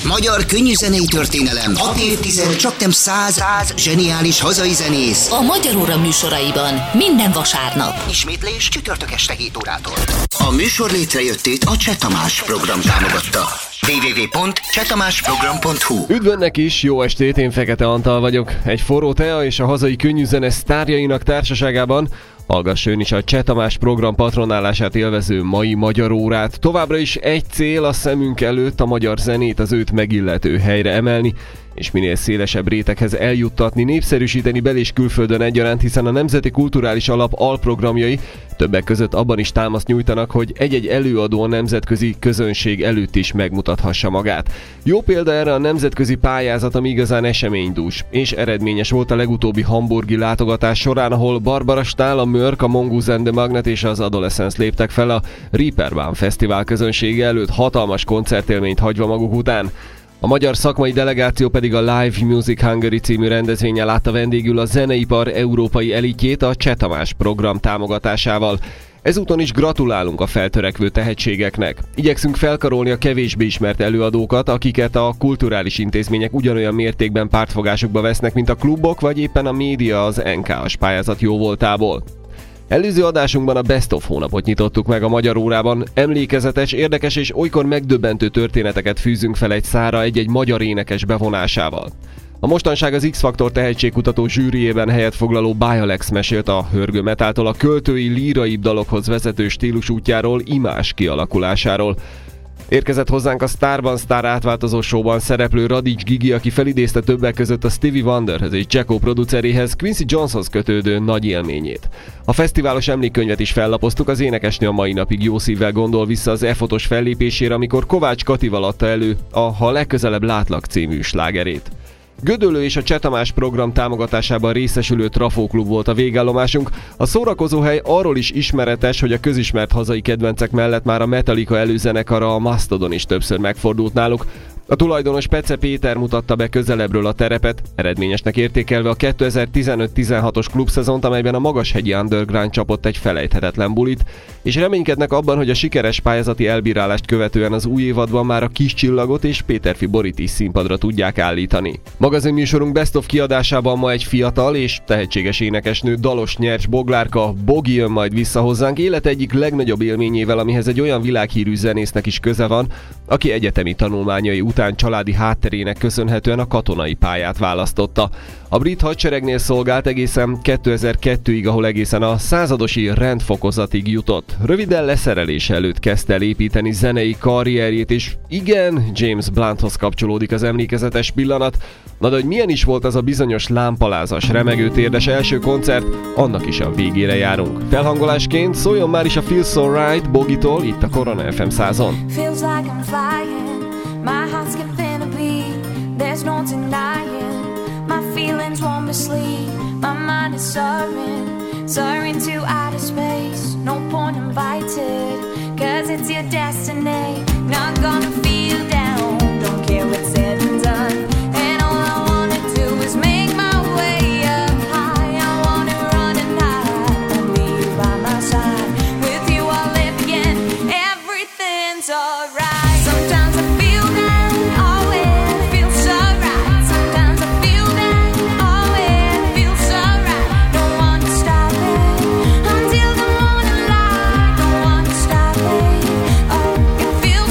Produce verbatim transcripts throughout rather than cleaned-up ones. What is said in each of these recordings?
Magyar könnyűzenei történelem. Hat évtized, csaknem száz, száz zseniális hazai zenész. A Magyar Óra műsoraiban minden vasárnap. Ismétlés csütörtök este hét órától. A műsor létrejöttét a Cseh Tamás program támogatta. double-u double-u double-u pont cseh tamás program pont hu Üdv önnek is, jó estét, én Fekete Antal vagyok. Egy forró tea és a hazai könnyűzene sztárjainak társaságában hallgass ön is a Cseh Tamás program patronálását élvező mai Magyar Órát. Továbbra is egy cél a szemünk előtt, a magyar zenét az őt megillető helyre emelni, és minél szélesebb réteghez eljuttatni, népszerűsíteni bel- és külföldön egyaránt, hiszen a Nemzeti Kulturális Alap alprogramjai többek között abban is támaszt nyújtanak, hogy egy-egy előadó a nemzetközi közönség előtt is megmutathassa magát. Jó példa erre a nemzetközi pályázat, ami igazán eseménydús, és eredményes volt a legutóbbi hamburgi látogatás során, ahol Barbara Stahl, a Mörk, a Mongoose and the Magnet és az Adolescence léptek fel a Reeperbahn Fesztivál közönsége előtt, hatalmas koncertélményt hagyva maguk után. A magyar szakmai delegáció pedig a Live Music Hungary című rendezvényen látta vendégül a zeneipar európai elitjét a Cseh Tamás program támogatásával. Ezúton is gratulálunk a feltörekvő tehetségeknek. Igyekszünk felkarolni a kevésbé ismert előadókat, akiket a kulturális intézmények ugyanolyan mértékben pártfogásukba vesznek, mint a klubok, vagy éppen a média az en ká es pályázat jóvoltából. Előző adásunkban a Best of hónapot nyitottuk meg a Magyar Órában. Emlékezetes, érdekes és olykor megdöbbentő történeteket fűzünk fel egy szára egy-egy magyar énekes bevonásával. A mostanság az X-Faktor tehetségkutató zsűriében helyet foglaló Bialex mesélt a hörgő metáltól a költői, líraibb dalokhoz vezető stílusútjáról, imázs kialakulásáról. Érkezett hozzánk a Sztárban Sztár átváltozó showban szereplő Radics Gigi, aki felidézte többek között a Stevie Wonderhez és Jacko produceréhez, Quincy Joneshoz kötődő nagy élményét. A fesztiválos emlékkönyvet is fellapoztuk, az énekesnő a mai napig jó szívvel gondol vissza az e-fotos fellépésére, amikor Kovács Katival adta elő a Ha legközelebb látlak című slágerét. Gödöllő és a Cseh Tamás program támogatásában részesülő Trafó Klub volt a végállomásunk. A szórakozóhely arról is ismeretes, hogy a közismert hazai kedvencek mellett már a Metallica előzenekara, a Mastodon is többször megfordult náluk. A tulajdonos Pece Péter mutatta be közelebbről a terepet, eredményesnek értékelve a kétezer-tizenöt tizenhatos klubszezont, amelyben a magashegyi Underground csapott egy felejthetetlen bulit, és reménykednek abban, hogy a sikeres pályázati elbírálást követően az új évadban már a Kis Csillagot és Péterfi Borit is színpadra tudják állítani. Magazinműsorunk Best of kiadásában ma egy fiatal és tehetséges énekesnő, dalos nyers Boglárka, Bogi jön majd vissza hozzánk élet egyik legnagyobb élményével, amihez egy olyan világhírű zenésznek is köze van, aki egyetemi tanulmányai után családi hátterének köszönhetően a katonai pályát választotta. A brit hadseregnél szolgált egészen kétezer-kettőig, ahol egészen a századosi rendfokozatig jutott. Röviden leszerelése előtt kezdte el építeni zenei karrierjét, és igen, James Blunthoz kapcsolódik az emlékezetes pillanat. Na de hogy milyen is volt az a bizonyos lámpalázas, remegő térdes első koncert, annak is a végére járunk. Felhangolásként szóljon már is a Feel So Right Bogitól, itt a Korona ef em százon. Feels like I'm flying, my heart's skipping a beat, there's no denying, my feelings won't be sleep, my mind is soaring, soaring to outer space, no point invited, cause it's your destiny, not gonna feel down, don't care what's said and done, and all I wanna do is make my way up high, I wanna run and hide, and be by my side, with you I'll live again, everything's alright. Sometimes I feel that, oh it feels so right. Sometimes I feel that, oh it feels so right. Don't want to stop it until the morning light. Don't want to stop it, oh it feels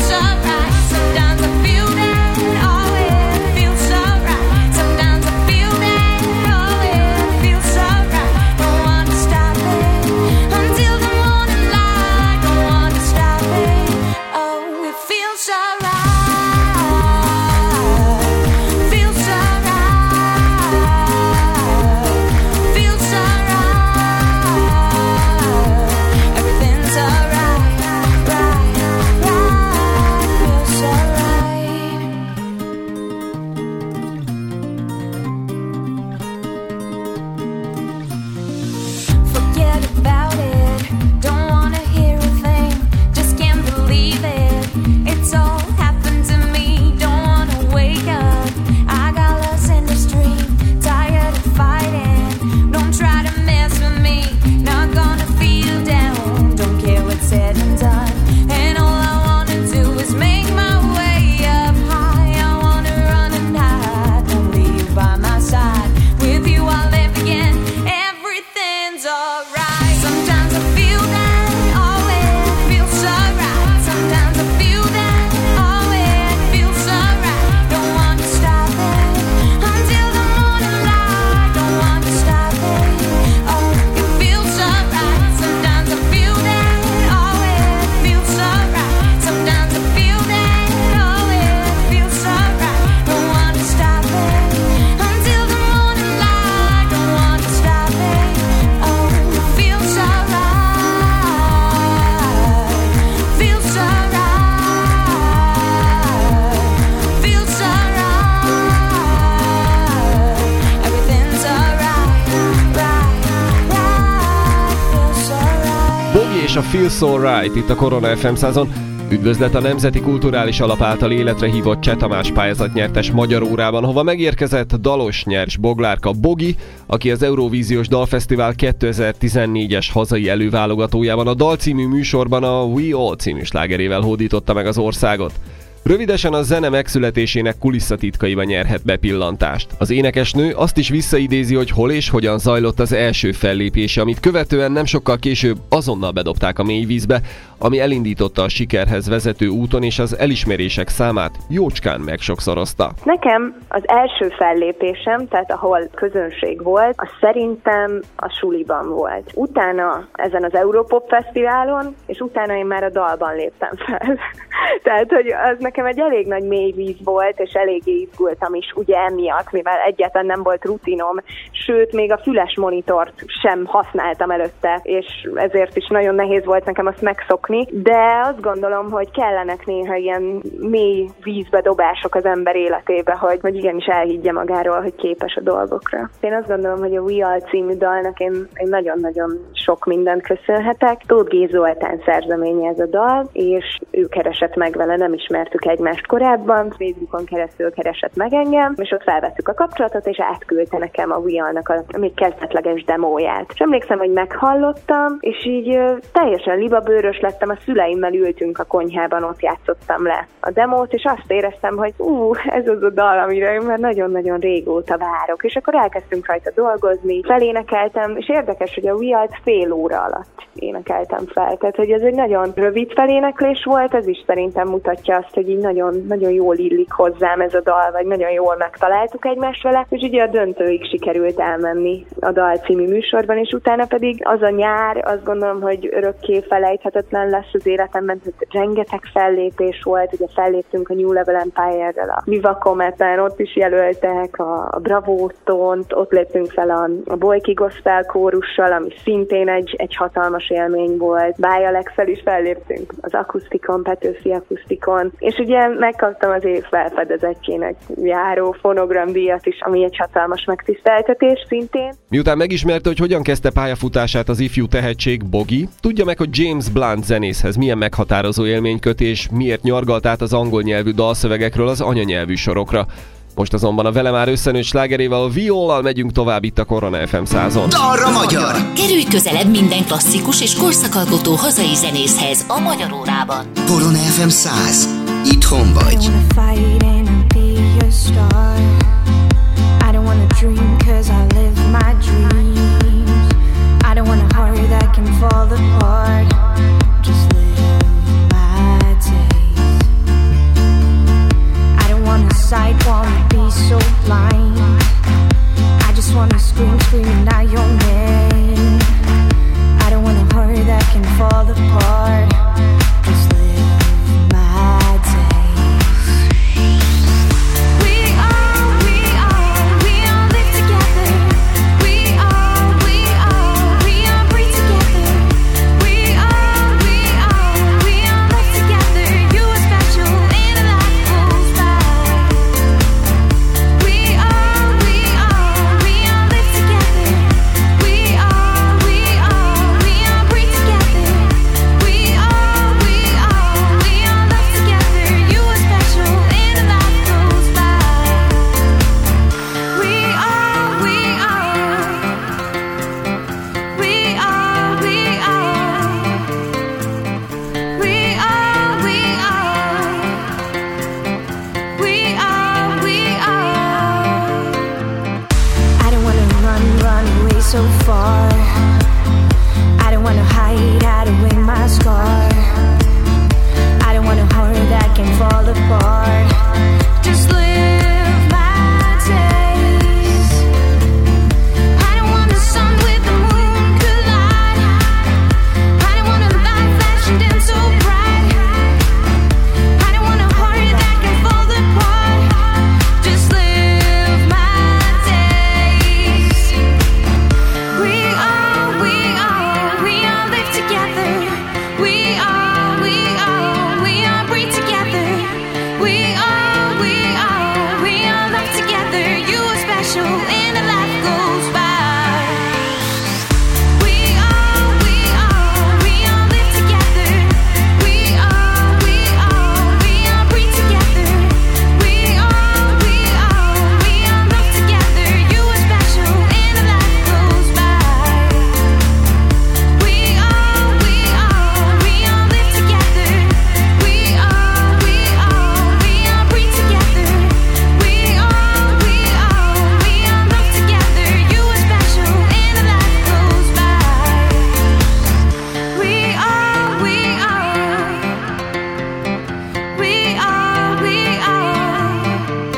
a Feel So Right itt a Korona ef em százon. Üdvözlet a Nemzeti Kulturális Alap által életre hívott Cseh Tamás pályázatnyertes magyar órában, hova megérkezett dalos nyers Boglárka Bogi, aki az Eurovíziós Dalfesztivál kétezer-tizennégyes hazai előválogatójában a Dal című műsorban a We All című slágerével hódította meg az országot. Rövidesen a zene megszületésének kulisszatitkaiba nyerhet bepillantást. Az énekesnő azt is visszaidézi, hogy hol és hogyan zajlott az első fellépése, amit követően nem sokkal később azonnal bedobták a mélyvízbe, ami elindította a sikerhez vezető úton, és az elismerések számát jócskán megsokszorozta. Nekem az első fellépésem, tehát ahol közönség volt, az szerintem a suliban volt. Utána ezen az Europop Fesztiválon, és utána én már a dalban léptem fel. Tehát, hogy az nekem egy elég nagy mélyvíz volt, és eléggé izgultam is, ugye emiatt, mivel egyáltalán nem volt rutinom, sőt, még a füles monitort sem használtam előtte, és ezért is nagyon nehéz volt nekem azt megszokni, de azt gondolom, hogy kellenek néha ilyen mély vízbe dobások az ember életébe, hogy, hogy igenis elhiggye magáról, hogy képes a dolgokra. Én azt gondolom, hogy a We All című dalnak én, én nagyon-nagyon sok mindent köszönhetek. Tóth G. Zoltán szerzeménye ez a dal, és ő keresett meg vele, nem ismertük egymást korábban, Facebookon keresztül keresett meg engem, és ott felvettük a kapcsolatot, és átküldte nekem a We All-nak a még kezdetleges demóját. És emlékszem, hogy meghallottam, és így ö, teljesen libabőrös lettem, a szüleimmel ültünk a konyhában, ott játszottam le a demót, és azt éreztem, hogy ú, ez az a dal, amire én már nagyon-nagyon régóta várok. És akkor elkezdtünk rajta dolgozni, felénekeltem, és érdekes, hogy a We All-t fél óra alatt énekeltem fel. Tehát, hogy ez egy nagyon rövid feléneklés volt, ez is szerintem mutatja azt, hogy így nagyon, nagyon jól illik hozzám ez a dal, vagy nagyon jól megtaláltuk egymást vele, és ugye a döntőig sikerült elmenni a Dal című műsorban, és utána pedig az a nyár, azt gondolom, hogy örökké felejthetetlen lesz az életemben, hogy rengeteg fellépés volt, ugye felléptünk a New Level Empire-rel, a Viva Cometen, ott is jelöltek, a, a Bravo Tont, ott léptünk fel a, a Boyki Gospel kórussal, ami szintén egy, egy hatalmas élmény volt. Báj Alexszel is felléptünk az akusztikon, Petőfi akusztikon, és ugye megkaptam az év felfedezettjének járó fonogramdíjat is, ami egy hatalmas megtiszteltetés szintén. Miután megismerte, hogy hogyan kezdte pályafutását az ifjú tehetség Bogi, tudja meg, hogy James Blunt zenészhez milyen meghatározó élmény köt, és miért nyargalt át az angol nyelvű dalszövegekről az anyanyelvű sorokra. Most azonban a vele már összenőtt slágerével, a We All-al megyünk tovább itt a Korona ef em százon. Dalra magyar! Kerülj közelebb minden klasszikus és korszakalkotó hazai zenészhez a Magyar Órában. Korona ef em száz. Itthon vagy. Sight won't be so blind. I just wanna scream, screaming out your name. I don't want a heart that can fall apart. Just live my days. We all, we all, we all live together. We all, we all, we all breathe together. We all, we all, we all live together. You are special in a life goes by. So far, I don't wanna hide, I don't wear my scar. I don't want a heart that can fall apart. Just live my days. I don't want the sun with the moon collide. I don't want a light flashing dim so bright. I don't want a heart that can fall apart. Just live my days. We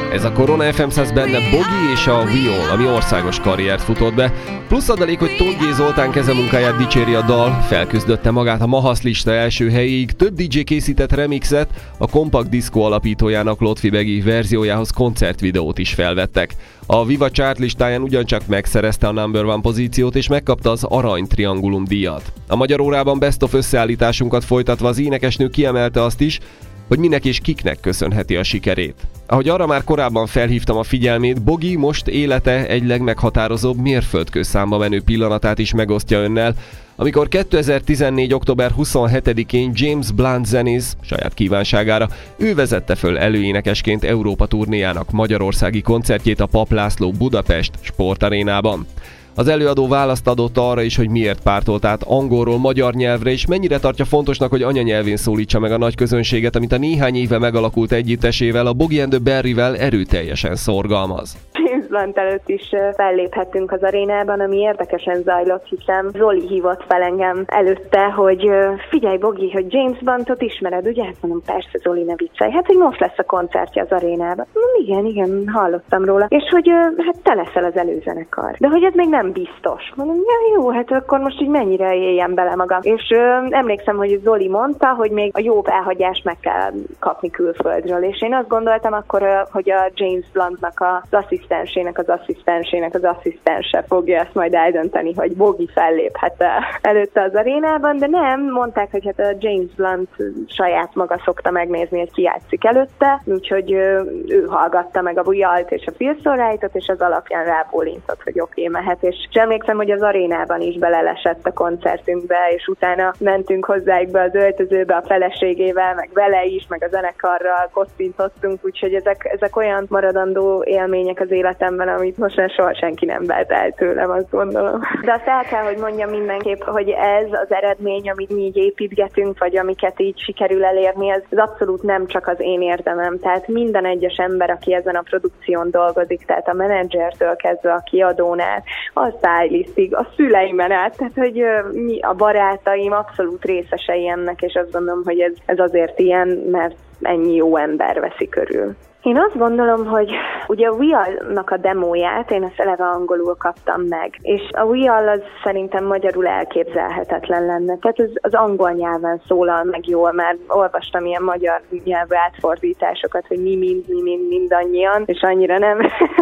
Ez a Korona ef em száz benne Bogi és a Viol, ami országos karriert futott be. Plusz adalék, hogy Tóth G. Zoltán kezemunkáját dicséri a dal, felküzdötte magát a Mahasz lista első helyéig, több dé dzsé készített remixet, a Compact Disco alapítójának Lotfi Begi verziójához koncertvideót is felvettek. A Viva Chart listáján ugyancsak megszerezte a number one pozíciót és megkapta az Arany Triangulum díjat. A Magyar Órában Best of összeállításunkat folytatva az énekesnő kiemelte azt is, hogy minek és kiknek köszönheti a sikerét. Ahogy arra már korábban felhívtam a figyelmét, Bogi most élete egy legmeghatározóbb mérföldkő számba menő pillanatát is megosztja önnel, amikor kétezer-tizennégy. október huszonhetedikén James Blunt zenész saját kívánságára ő vezette föl előénekesként Európa turnéjának magyarországi koncertjét a Papp László Budapest sportarénában. Az előadó választ adott arra is, hogy miért pártolt át angolról magyar nyelvre, és mennyire tartja fontosnak, hogy anyanyelvén szólítsa meg a nagy közönséget, amit a néhány éve megalakult együttesével, a Bogi and the Berryvel erőteljesen szorgalmaz. James Blunt előtt is felléphettünk az arénában, ami érdekesen zajlott, hiszen Zoli hívott fel engem előtte, hogy figyelj Bogi, hogy James Bluntot ismered, ugye? Hát mondom, persze Zoli, ne viccelj, hát hogy most lesz a koncertje az arénában. Mondom, igen, igen, hallottam róla. És hogy hát te leszel az előzenekar. De hogy ez még nem biztos. Mondom, ja, jó, hát akkor most így mennyire éljen bele magam. És ö, emlékszem, hogy Zoli mondta, hogy még a jó elhagyást meg kell kapni külföldről. És én azt gondoltam akkor, hogy a James Bluntnak az asszisztensének, az asszisztensének, az asszisztense fogja ezt majd eldönteni, hogy Bogi felléphet előtte az arénában, de nem, mondták, hogy hát a James Blunt saját maga szokta megnézni, hogy ki játszik előtte, úgyhogy ö, ő hallgatta meg a Vialt és a Feel So Right-ot, és az alapján rábólintott, hogy oké, okay, mehet. És emlékszem, hogy az arénában is belelesett a koncertünkbe, és utána mentünk hozzájuk be az öltözőbe a feleségével, meg vele is, meg a zenekarral koccintottunk, úgyhogy ezek, ezek olyan maradandó élmények az életemben, amit most már soha senki nem vett el tőlem, azt gondolom. De azt el kell, hogy mondjam mindenképp, hogy ez az eredmény, amit mi így építgetünk, vagy amiket így sikerül elérni, ez abszolút nem csak az én érdemem. Tehát minden egyes ember, aki ezen a produkción dolgozik, tehát a menedzsertől kezdve a kiadónál, a stylistig, a szüleimen át, tehát hogy mi a barátaim abszolút részesei ennek, és azt gondolom, hogy ez, ez azért ilyen, mert ennyi jó ember veszi körül. Én azt gondolom, hogy ugye a Vial-nak a demóját én ezt eleve angolul kaptam meg, és a Vial az szerintem magyarul elképzelhetetlen lenne. Tehát az, az angol nyelven szólal meg jól, már olvastam ilyen magyar nyelvű átfordításokat, hogy mi mind, mi mind, mindannyian, és annyira nem,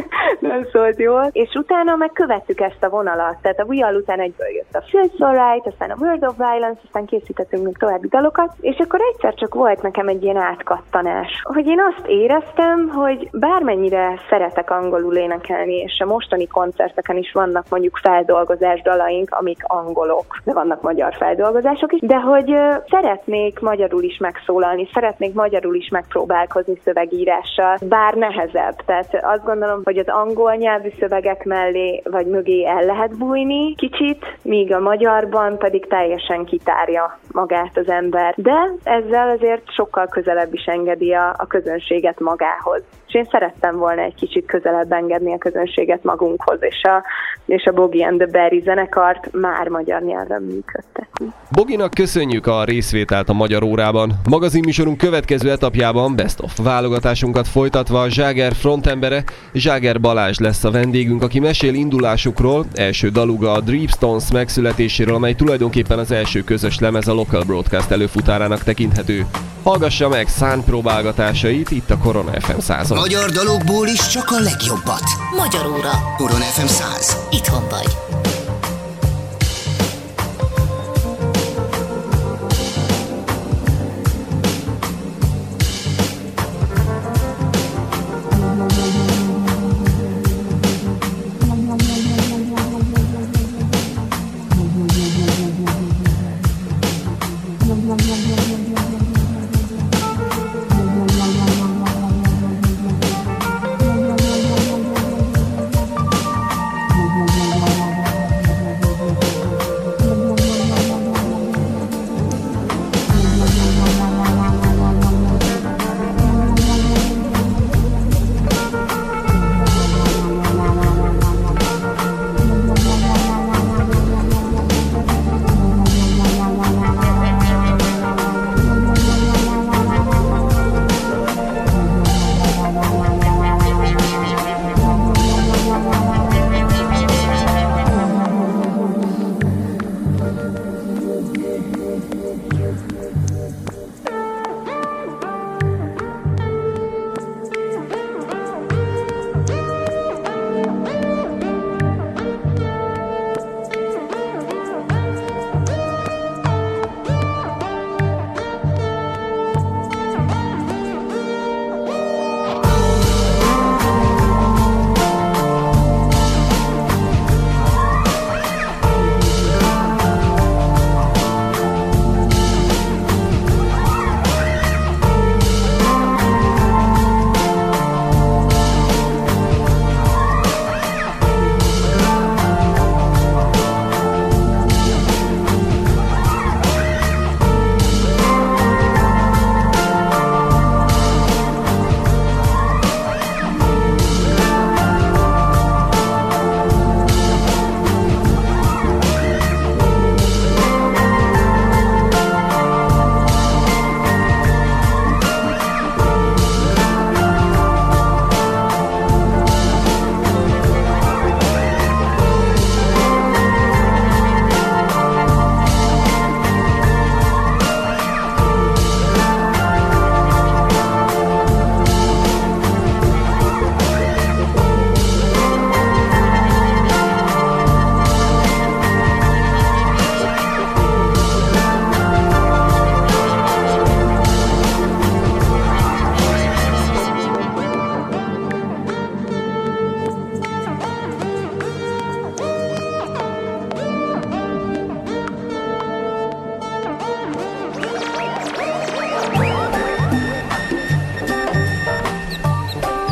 nem szólt jól. És utána meg követtük ezt a vonalat, tehát a Vial után egyből jött a Feel So Right, aztán a World of Violence, aztán készítettünk még további dalokat, és akkor egyszer csak volt nekem egy ilyen átkattanás, hogy én azt éreztem, hogy bármennyire szeretek angolul énekelni, és a mostani koncerteken is vannak mondjuk feldolgozás dalaink, amik angolok, de vannak magyar feldolgozások is, de hogy uh, szeretnék magyarul is megszólalni, szeretnék magyarul is megpróbálkozni szövegírással, bár nehezebb. Tehát azt gondolom, hogy az angol nyelvű szövegek mellé vagy mögé el lehet bújni kicsit, míg a magyarban pedig teljesen kitárja magát az ember. De ezzel azért sokkal közelebb is engedi a, a közönséget magához. És én szerettem volna egy kicsit közelebb engedni a közönséget magunkhoz, és a, és a Bogi and the Berry zenekart már magyar nyelven működtetni. Boginak köszönjük a részvételt a Magyar Órában. Magazinműsorunk következő etapjában Best of válogatásunkat folytatva a Zságer frontembere, Zságer Balázs lesz a vendégünk, aki mesél indulásukról, első daluga a Dripstones megszületéséről, amely tulajdonképpen az első közös lemez a Local Broadcast előfutárának tekinthető. Hallgassa meg szánpróbálgatásait itt a Korona ef em százon. Magyar dalokból is csak a legjobbat. Magyar Óra. Korona ef em száz. Itthon vagy.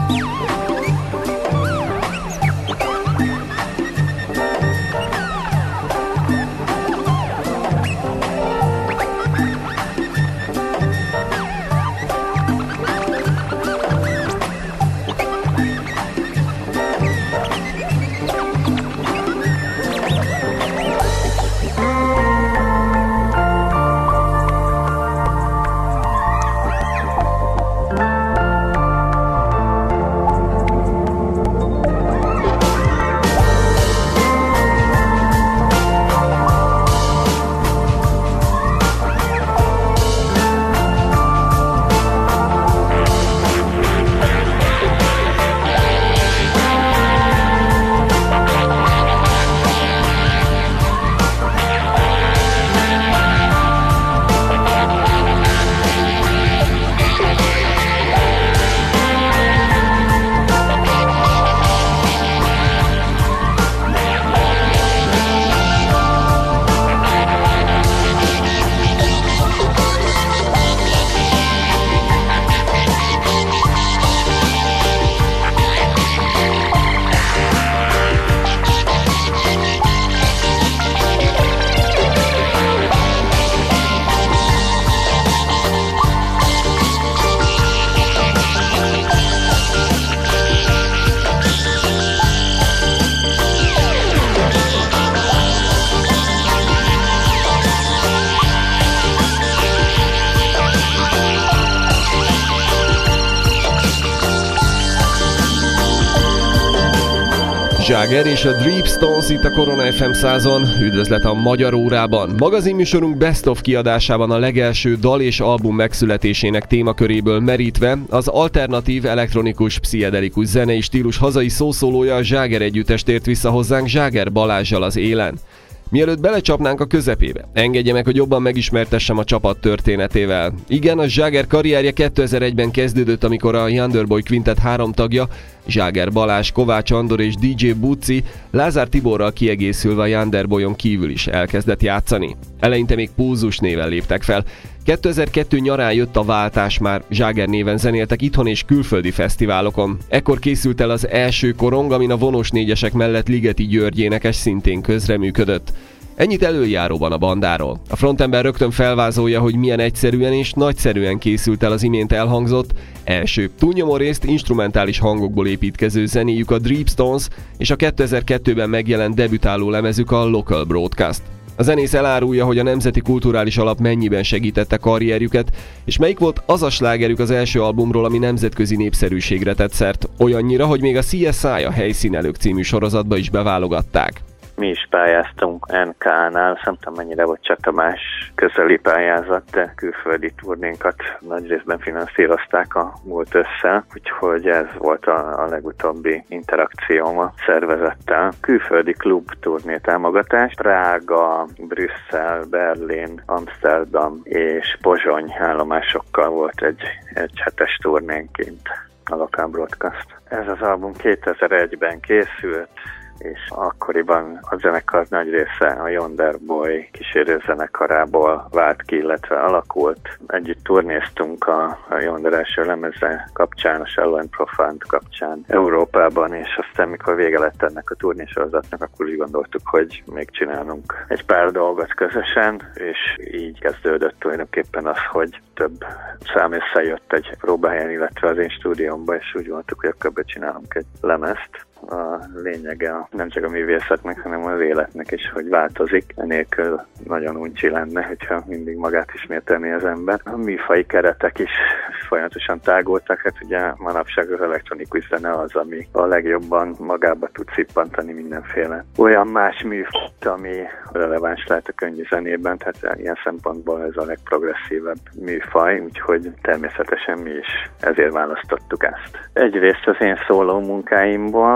Jagger és a Dreepstones itt a Korona ef em százon. Üdvözlet a Magyar Órában. Magazinműsorunk Best of kiadásában a legelső dal és album megszületésének témaköréből merítve az alternatív, elektronikus, pszichedelikus zenei stílus hazai szószólója, a Jagger együttes tért vissza hozzánk Jagger Balázsjal az élen. Mielőtt belecsapnánk a közepébe, engedje meg, hogy jobban megismertessem a csapat történetével. Igen, a Jagger karrierje kétezer-egyben kezdődött, amikor a Yonderboy Quintet három tagja, Jagger Balázs, Kovács Andor és dé dzsé Bucci Lázár Tiborral kiegészülve a Yonderboyon kívül is elkezdett játszani. Eleinte még Pulzus néven léptek fel. kétezer-kettő nyarán jött a váltás, már Jagger néven zenéltek itthon és külföldi fesztiválokon. Ekkor készült el az első korong, amin a Vonós négyesek mellett Ligeti György énekes szintén közreműködött. Ennyit előjáróban a bandáról. A frontember rögtön felvázolja, hogy milyen egyszerűen és nagyszerűen készült el az imént elhangzott első, túlnyomó részt instrumentális hangokból építkező zenéjük a Dreepstones és a kétezer-kettőben megjelent debütáló lemezük a Local Broadcast. A zenész elárulja, hogy a Nemzeti Kulturális Alap mennyiben segítette karrierjüket, és melyik volt az a slágerük az első albumról, ami nemzetközi népszerűségre tett szert, olyannyira, hogy még a cé es i, a Helyszínelők című sorozatba is beválogatták. Mi is pályáztunk en ká-nál, nem tudom mennyire volt csak Tamás közeli pályázat, de külföldi turnénkat nagy részben finanszírozták a múlt össze, úgyhogy ez volt a, a legutóbbi interakcióm a szervezettel. Külföldi klub turné támogatás, Prága, Brüsszel, Berlin, Amsterdam és Pozsony állomásokkal volt egy, egy hetes turnénként a Local Broadcast. Ez az album kétezer-egyben készült, és akkoriban a zenekar nagy része a Yonderboy kísérő zenekarából vált ki, illetve alakult. Együtt turnéztunk a, a Yonder első lemeze kapcsán, a Shallow and Profound kapcsán Európában, és aztán mikor vége lett ennek a turnésorozatnak, akkor úgy gondoltuk, hogy még csinálunk egy pár dolgot közösen, és így kezdődött tulajdonképpen az, hogy több szám összejött egy próbahelyen, illetve az én stúdiómba, és úgy gondoltuk, hogy akkor csinálunk egy lemezt. A lényege nem csak a művészetnek, hanem az életnek is, hogy változik. Enélkül nagyon uncsi lenne, hogyha mindig magát ismételné az ember. A műfai keretek is folyamatosan tágultak, hát ugye manapság az elektronikus zene az, ami a legjobban magába tud szippantani mindenféle olyan más műfajt, ami releváns lehet a könnyű zenében, tehát ilyen szempontból ez a legprogresszívebb műfaj, úgyhogy természetesen mi is ezért választottuk ezt. Egyrészt az én szóló munkáimból,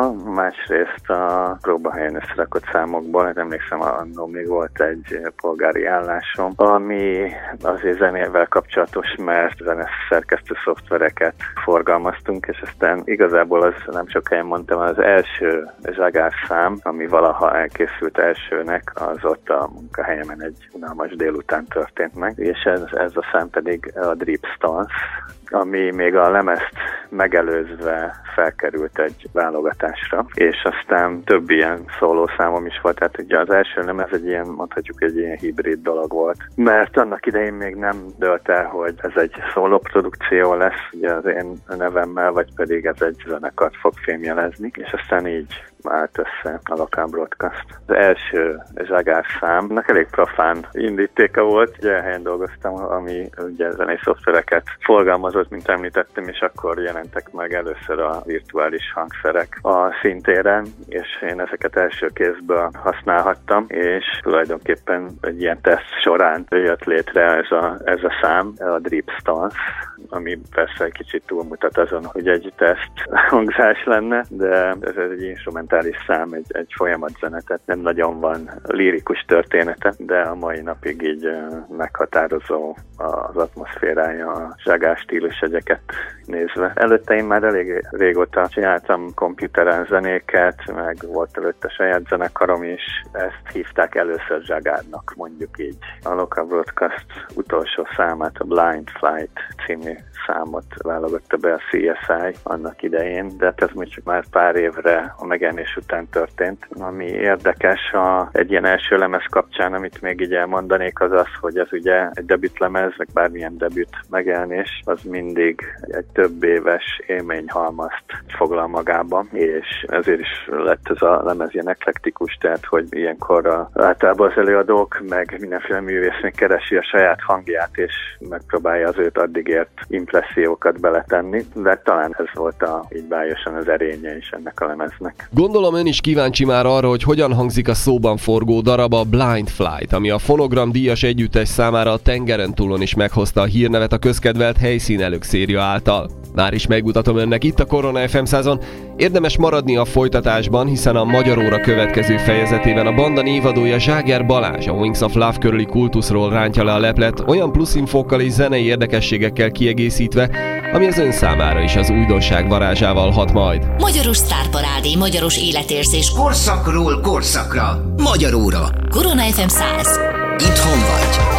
számokból, másrészt a próbahelyen összerakott számokból. Emlékszem, annól még volt egy polgári állásom, ami azért zenével kapcsolatos, mert zeneszerkesztő szoftvereket forgalmaztunk, és aztán igazából az nem sok helyen mondtam, az első zsagárszám, ami valaha elkészült elsőnek, az ott a munkahelyemen egy unalmas délután történt meg, és ez, ez a szám pedig a Drip Stones, ami még a lemezt megelőzve felkerült egy válogatásra, és aztán több ilyen szólószámom is volt, tehát ugye az első lemez egy ilyen, mondhatjuk egy ilyen hibrid dolog volt, mert annak idején még nem dölt el, hogy ez egy szólóprodukció lesz, ugye az én nevemmel, vagy pedig ez egy zenekart fog fémjelezni, és aztán így állt össze a Local Broadcast. Az első zsagárszámnak elég profán indítéka volt, ugye olyan helyen dolgoztam, ami ugye zenei szoftvereket forgalmazott, mint említettem, és akkor jelentek meg először a virtuális hangszerek a szintéren, és én ezeket első kézből használhattam, és tulajdonképpen egy ilyen teszt során jött létre ez a, ez a szám, a Drip Stones, ami persze egy kicsit túlmutat azon, hogy egy teszt hangzás lenne, de ez egy instrumentális szám, egy, egy folyamatzenet, tehát nem nagyon van lirikus története, de a mai napig így meghatározó az atmoszférája, a zsagár stílusjegyeket nézve. Előtte én már elég régóta csináltam komputeren zenéket, meg volt előtte saját zenekarom is, ezt hívták először zsagárnak, mondjuk így. A Local Broadcast utolsó számát, a Blind Flight című számot válogatta be a cé es i annak idején, de ez még csak már pár évre a megjelenés után történt. Ami érdekes a, egy ilyen első lemez kapcsán, amit még így elmondanék, az az, hogy ez ugye egy debütlemez, meg bármilyen debüt megjelenés, az mindig egy több éves élményhalmazt foglal magába, és ezért is lett ez a lemez ilyen eklektikus, tehát hogy ilyenkor a, általában az előadók, meg mindenféle művész még keresi a saját hangját, és megpróbálja az őt addig ért impressziókat beletenni, de talán ez volt a, így bájosan az erénye is ennek a lemeznek. Gondolom ön is kíváncsi már arra, hogy hogyan hangzik a szóban forgó darab, a Blind Flight, ami a Fonogram díjas együttes számára a tengeren túlon is meghozta a hírnevet a közkedvelt helyszínelők széria által. Már is megmutatom önnek itt a Korona ef em százon. Érdemes maradni a folytatásban, hiszen a Magyar Óra következő fejezetében a banda névadója Zságer Balázs a Wings of Love körüli kultuszról rántja le a leplet, olyan pluszinfókkal és zenei érdekességekkel kiegészítve, ami az ön számára is az újdonság varázsával hat majd. Magyaros sztárparádé, magyaros életérzés. Korszakról korszakra. Magyar Óra. Korona ef em száz. Itthon vagy.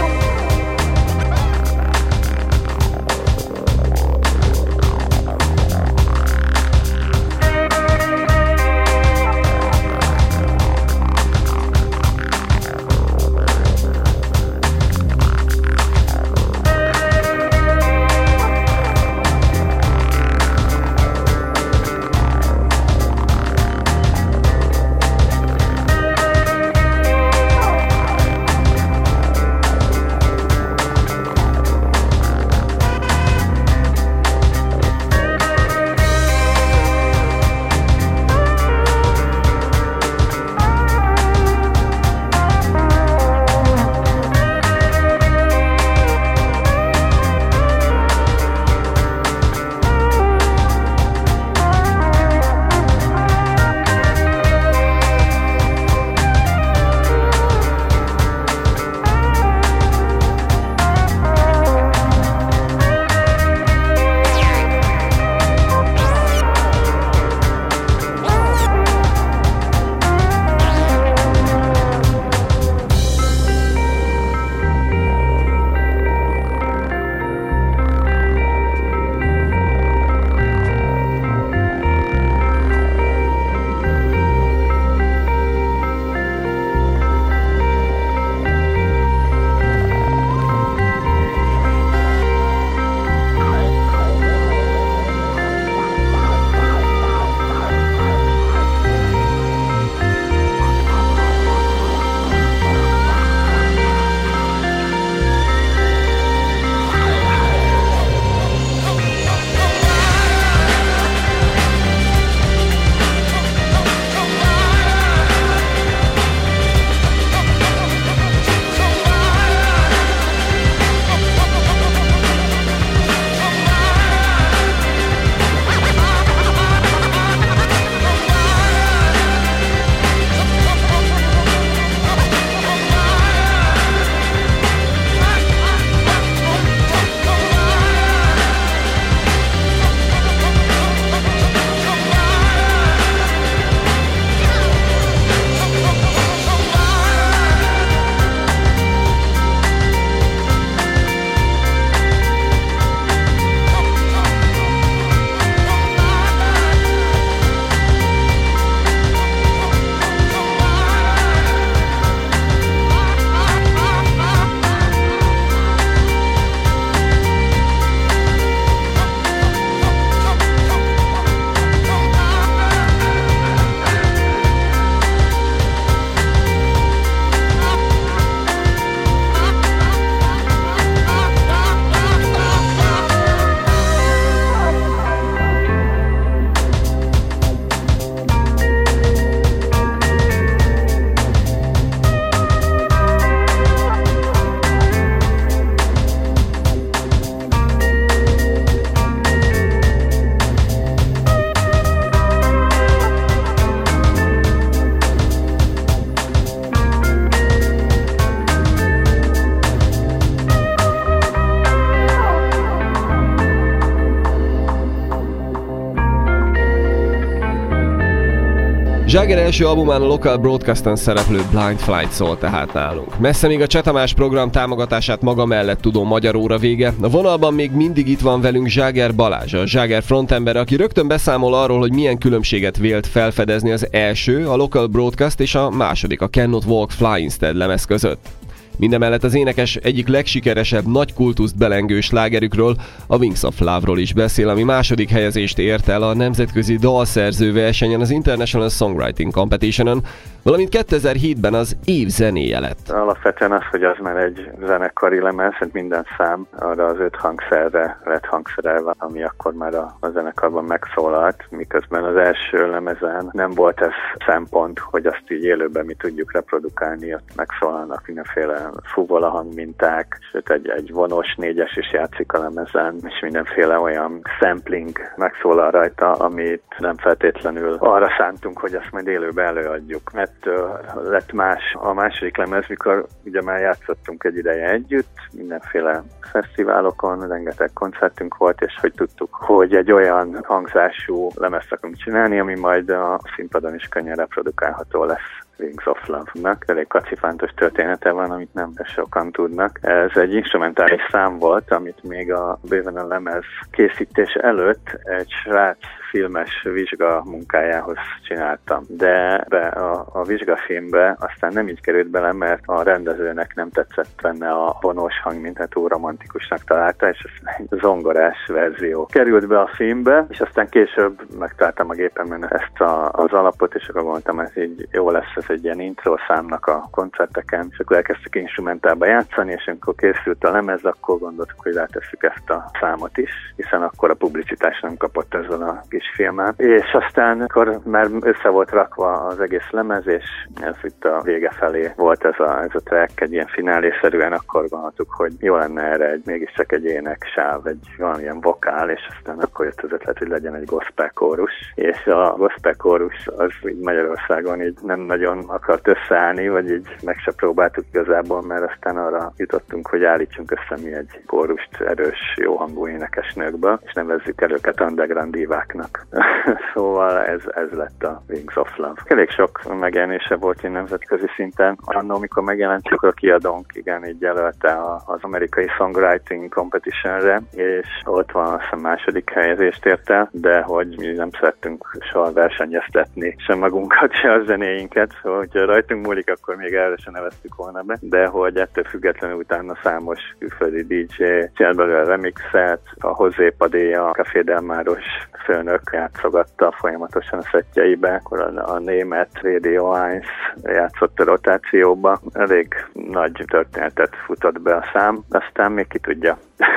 Jagger első albumán a Local Broadcast-en szereplő Blind Flight szól tehát nálunk. Messze még a Cseh Tamás program támogatását maga mellett tudó magyar óra vége. A vonalban még mindig itt van velünk Zságer Balázs, a Jagger frontember, aki rögtön beszámol arról, hogy milyen különbséget vélt felfedezni az első, a Local Broadcast és a második, a Cannot Walk Fly Instead lemez között. Mindemellett az énekes egyik legsikeresebb, nagy kultuszt belengő slágerükről, a Wings of Love-ról is beszél, ami második helyezést ért el a nemzetközi dalszerző versenyen, az International Songwriting Competition-on, valamint kétezer-hétben az év zenéje lett. Alapvetően az, hogy az már egy zenekari lemez, minden szám arra az öt hangszerre lett hangszerelve, ami akkor már a, a zenekarban megszólalt, miközben az első lemezen nem volt ez szempont, hogy azt így élőben mi tudjuk reprodukálni, ott megszólalnak mindenféle fuvola hangminták, sőt egy, egy vonós négyes is játszik a lemezen, és mindenféle olyan sampling megszólal rajta, amit nem feltétlenül arra szántunk, hogy azt majd élőben előadjuk. Ettől lett más a második lemez, mikor ugye már játszottunk egy ideje együtt, mindenféle fesztiválokon, rengeteg koncertünk volt, és hogy tudtuk, hogy egy olyan hangzású lemezt akarunk csinálni, ami majd a színpadon is könnyen reprodukálható lesz. Wings of Love-nak. Elég kacifántos története van, amit nem sokan tudnak. Ez egy instrumentális szám volt, amit még a bőven a lemez készítés előtt egy srác filmes vizsga munkájához csináltam. De be a, a vizsgafilmbe aztán nem így került bele, mert a rendezőnek nem tetszett benne a vonós hang, mint túl romantikusnak találta, és ez egy zongorás verzió került be a filmbe, és aztán később megtaláltam a gépemen ezt a, az alapot, és akkor gondoltam, ez így jó lesz, ez egy ilyen intro számnak a koncerteken, és akkor elkezdtük instrumentálba játszani, és amikor készült a lemez, akkor gondoltuk, hogy rátesszük ezt a számot is, hiszen akkor a publicitás nem kapott ezzel a kis filmen. És aztán, akkor már össze volt rakva az egész lemez, és ez itt a vége felé volt ez a, ez a track, egy ilyen finálészerűen, akkor gondoltuk, hogy jó lenne erre egy, mégiscsak egy éneksáv, egy valamilyen vokál, és aztán akkor jött az ötlet, hogy legyen egy gospel kórus. És a gospel kórus az így Magyarországon így nem nagyon akart összeállni, vagy így meg se próbáltuk igazából, mert aztán arra jutottunk, hogy állítsunk össze mi egy kórust erős, jó hangú énekesnőkből, és nevezzük el őket underground diváknak. Szóval ez, ez lett a Wings of Love. Elég sok megjelenése volt én nemzetközi szinten. Annól, amikor megjelent, csak a kiadónk, igen, így jelölte az amerikai Songwriting Competition-re, és ott van azt a második helyezést ért el, de hogy mi nem szerettünk soha versenyeztetni sem magunkat, se a zenéinket, szóval hogyha rajtunk múlik, akkor még erre se neveztük volna be, de hogy ettől függetlenül utána számos külföldi dé dzsé csinált belőle remixet, a José Padilla, a Café Del Maros főnök játszogatta folyamatosan a szettjeibe, akkor a, a német Radio eins játszott a rotációba. Elég nagy történetet futott be a szám, aztán még ki tudja,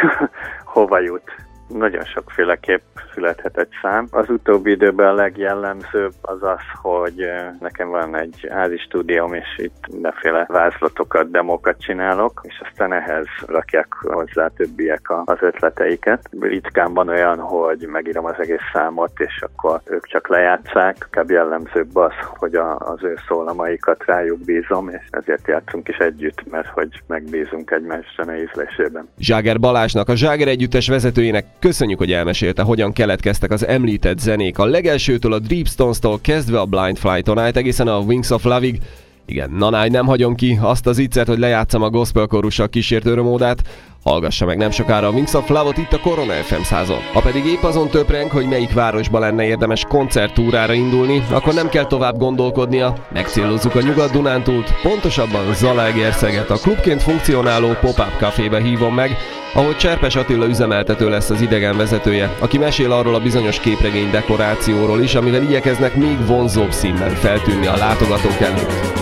hova jut. Nagyon sokféleképp születhet egy szám. Az utóbbi időben a legjellemzőbb az az, hogy nekem van egy házi stúdióm, és itt mindenféle vázlatokat, demókat csinálok, és aztán ehhez rakják hozzá többiek az ötleteiket. Ritkán van olyan, hogy megírom az egész számot, és akkor ők csak lejátszák. Kb. Jellemzőbb az, hogy a, az ő szólamaikat rájuk bízom, és ezért játszunk is együtt, mert hogy megbízunk egymás zene ízlésében. Zságer Balázsnak, a Zságer együttes vezetőjének köszönjük, hogy elmesélte, hogyan keletkeztek az említett zenék. A legelsőtől a Dripstones-tól kezdve a Blind Flight-on át egészen a Wings of Love-ig. Igen, nanáj, nem hagyom ki azt az iccet, hogy lejátszam a gospel korussal kísért örömódát. Hallgassa meg nem sokára a Wings of Love-ot itt a Korona ef em százon. Ha pedig épp azon töpreng, hogy melyik városba lenne érdemes koncerttúrára indulni, akkor nem kell tovább gondolkodnia, megcélozzuk a Nyugat-Dunántúlt, pontosabban Zalaegerszeget, a klubként funkcionáló Pop-Up Cafébe hívom meg, ahol Cserpes Attila üzemeltető lesz az idegenvezetője, aki mesél arról a bizonyos képregény dekorációról is, amivel igyekeznek még vonzóbb színben feltűnni a látogatók előtt.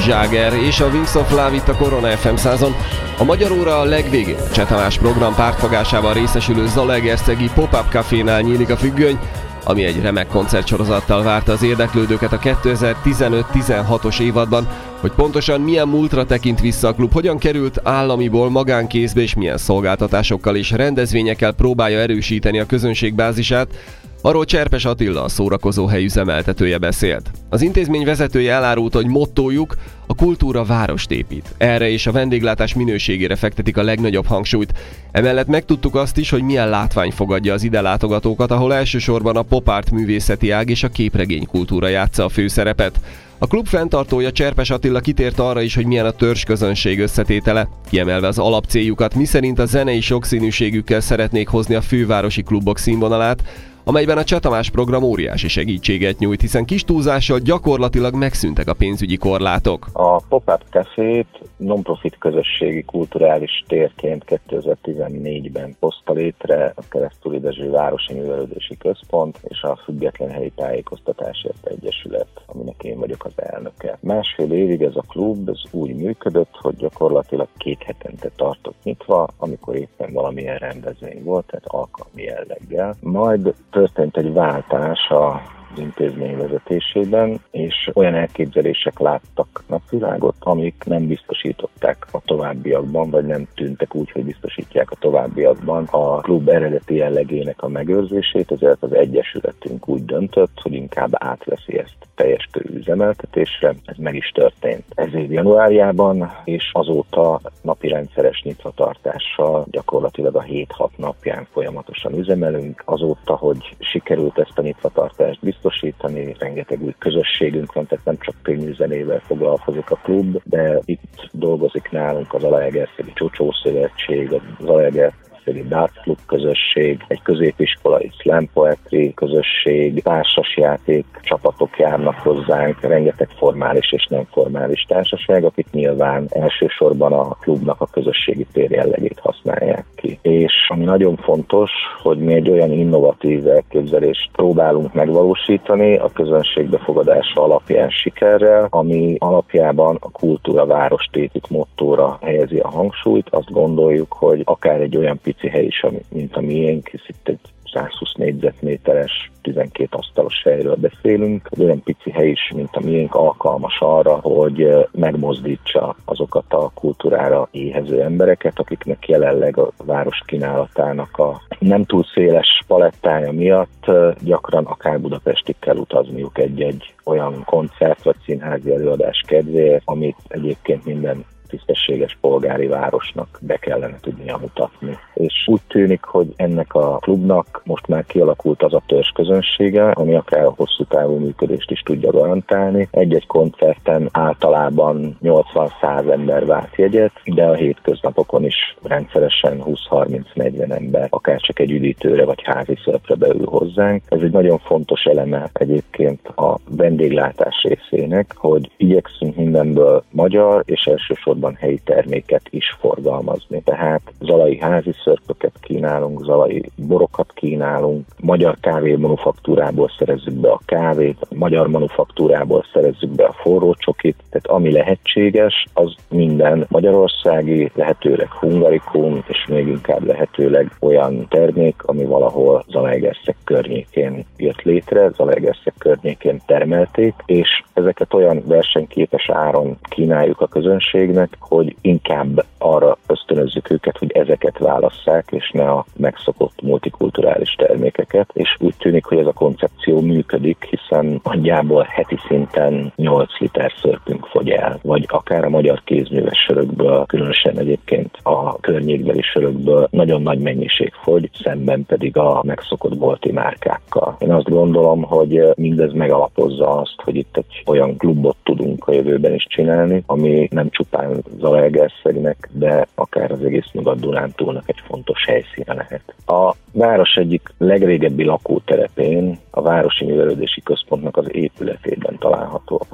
Jagger és a Wings of Love itt a Korona ef em százon. A magyar óra a legvégén a Cseh Tamás program pártfogásában részesülő zalaegerszegi Pop-Up Cafénál nyílik a függöny, ami egy remek koncertsorozattal várta az érdeklődőket a kétezer-tizenöt-tizenhatos évadban. Hogy pontosan milyen múltra tekint vissza a klub, hogyan került államiból magánkézbe és milyen szolgáltatásokkal és rendezvényekkel próbálja erősíteni a közönség bázisát, arról Cserpes Attila, a szórakozóhely üzemeltetője beszélt. Az intézmény vezetője elárult, hogy mottójuk a kultúra várost épít. Erre és a vendéglátás minőségére fektetik a legnagyobb hangsúlyt. Emellett megtudtuk azt is, hogy milyen látvány fogadja az ide látogatókat, ahol elsősorban a pop art művészeti ág és a képregénykultúra játsza a főszerepet. A klub fenntartója Cserpes Attila kitért arra is, hogy milyen a törzsközönség összetétele, kiemelve az alapcéljukat, miszerint a zenei sokszínűségükkel szeretnék hozni a fővárosi klubok színvonalát, amelyben a Cseh Tamás program óriási segítséget nyújt, hiszen kis túlzással gyakorlatilag megszűntek a pénzügyi korlátok. A Pop-Up Cafét non-profit közösségi kulturális térként kétezer-tizennégyben hozta létre a Keresztúri Dezső Városi Művelődési Központ és a Független Helyi Tájékoztatásért Egyesület, aminek én vagyok az elnöke. Másfél évig ez a klub ez úgy működött, hogy gyakorlatilag két hetente tartott nyitva, amikor éppen valamilyen rendezvény volt, tehát alkalmi jelleggel. Majd történt egy váltás az intézmény vezetésében, és olyan elképzelések láttak napvilágot, amik nem biztosították a továbbiakban, vagy nem tűntek úgy, hogy biztosítják a továbbiakban a klub eredeti jellegének a megőrzését, ezért az egyesületünk úgy döntött, hogy inkább átveszi ezt teljes körű üzemeltetésre. Ez meg is történt ez év januárjában, és azóta napi rendszeres nyitvatartással gyakorlatilag a hét-hat napján folyamatosan üzemelünk. Azóta, hogy sikerült ezt a nyitvatartást biztosítani, rengeteg új közösségünk van, tehát nem csak könnyű zenével foglalkozik a klub, de itt dolgozik nálunk az Zalaegerszegi Csocsó Szövetség, az Zalaegerszegi Darts Club közösség, egy középiskolai slam poetry közösség, társasjáték csapatok járnak hozzánk, rengeteg formális és nem formális társaság, akik nyilván elsősorban a klubnak a közösségi térjellegét használják ki. És ami nagyon fontos, hogy mi egy olyan innovatív elképzelést próbálunk megvalósítani a közönség befogadása alapján sikerrel, ami alapjában a kultúra várost épít mottóra helyezi a hangsúlyt. Azt gondoljuk, hogy akár egy olyan pici hely is, mint a miénk, hisz itt egy százhúsz négyzetméteres, tizenkét asztalos helyről beszélünk. Egy olyan pici hely is, mint a miénk, alkalmas arra, hogy megmozdítsa azokat a kultúrára éhező embereket, akiknek jelenleg a város kínálatának a nem túl széles palettája miatt gyakran akár Budapestig kell utazniuk egy-egy olyan koncert vagy színházi előadás kedvéért, amit egyébként minden tisztességes polgári városnak be kellene tudnia mutatni. És úgy tűnik, hogy ennek a klubnak most már kialakult az a törzsközönsége, ami akár a hosszú távú működést is tudja garantálni. Egy-egy koncerten általában nyolcvan-száz ember vált jegyet, de a hétköznapokon is rendszeresen húsz-harminc-negyven ember, akár csak egy üdítőre vagy házi szörpre beül hozzánk. Ez egy nagyon fontos eleme egyébként a vendéglátás részének, hogy igyekszünk mindenből magyar és elsősorban helyi terméket is forgalmazni. Tehát zalai házi szörpöket kínálunk, zalai borokat kínálunk, magyar kávé manufaktúrából szerezzük be a kávét, magyar manufaktúrából szerezzük be a forró csokit, tehát ami lehetséges, az minden magyarországi, lehetőleg hungarikum, és még inkább lehetőleg olyan termék, ami valahol Zalaegerszeg környékén jött létre, Zalaegerszeg környékén termelték, és ezeket olyan versenyképes áron kínáljuk a közönségnek, hogy inkább arra ösztönözzük őket, hogy ezeket válasszák, és ne a megszokott multikulturális termékeket. És úgy tűnik, hogy ez a koncepció működik, hiszen nagyjából heti szinten nyolc liter szörpünk fogy el, vagy akár a magyar kézműves sörökből, különösen egyébként a környékbeli sörökből nagyon nagy mennyiség fogy, szemben pedig a megszokott bolti márkákkal. Én azt gondolom, hogy mindez megalapozza azt, hogy itt egy olyan klubot tudunk a jövőben is csinálni, ami nem csupán Zalaegerszegnek, de akár az egész Nyugat-Dunántúlnak egy fontos helyszíne lehet. A város egyik legrégebbi lakóterepén, a Városi Művelődési Központnak az épületében található a Pop-Up Café,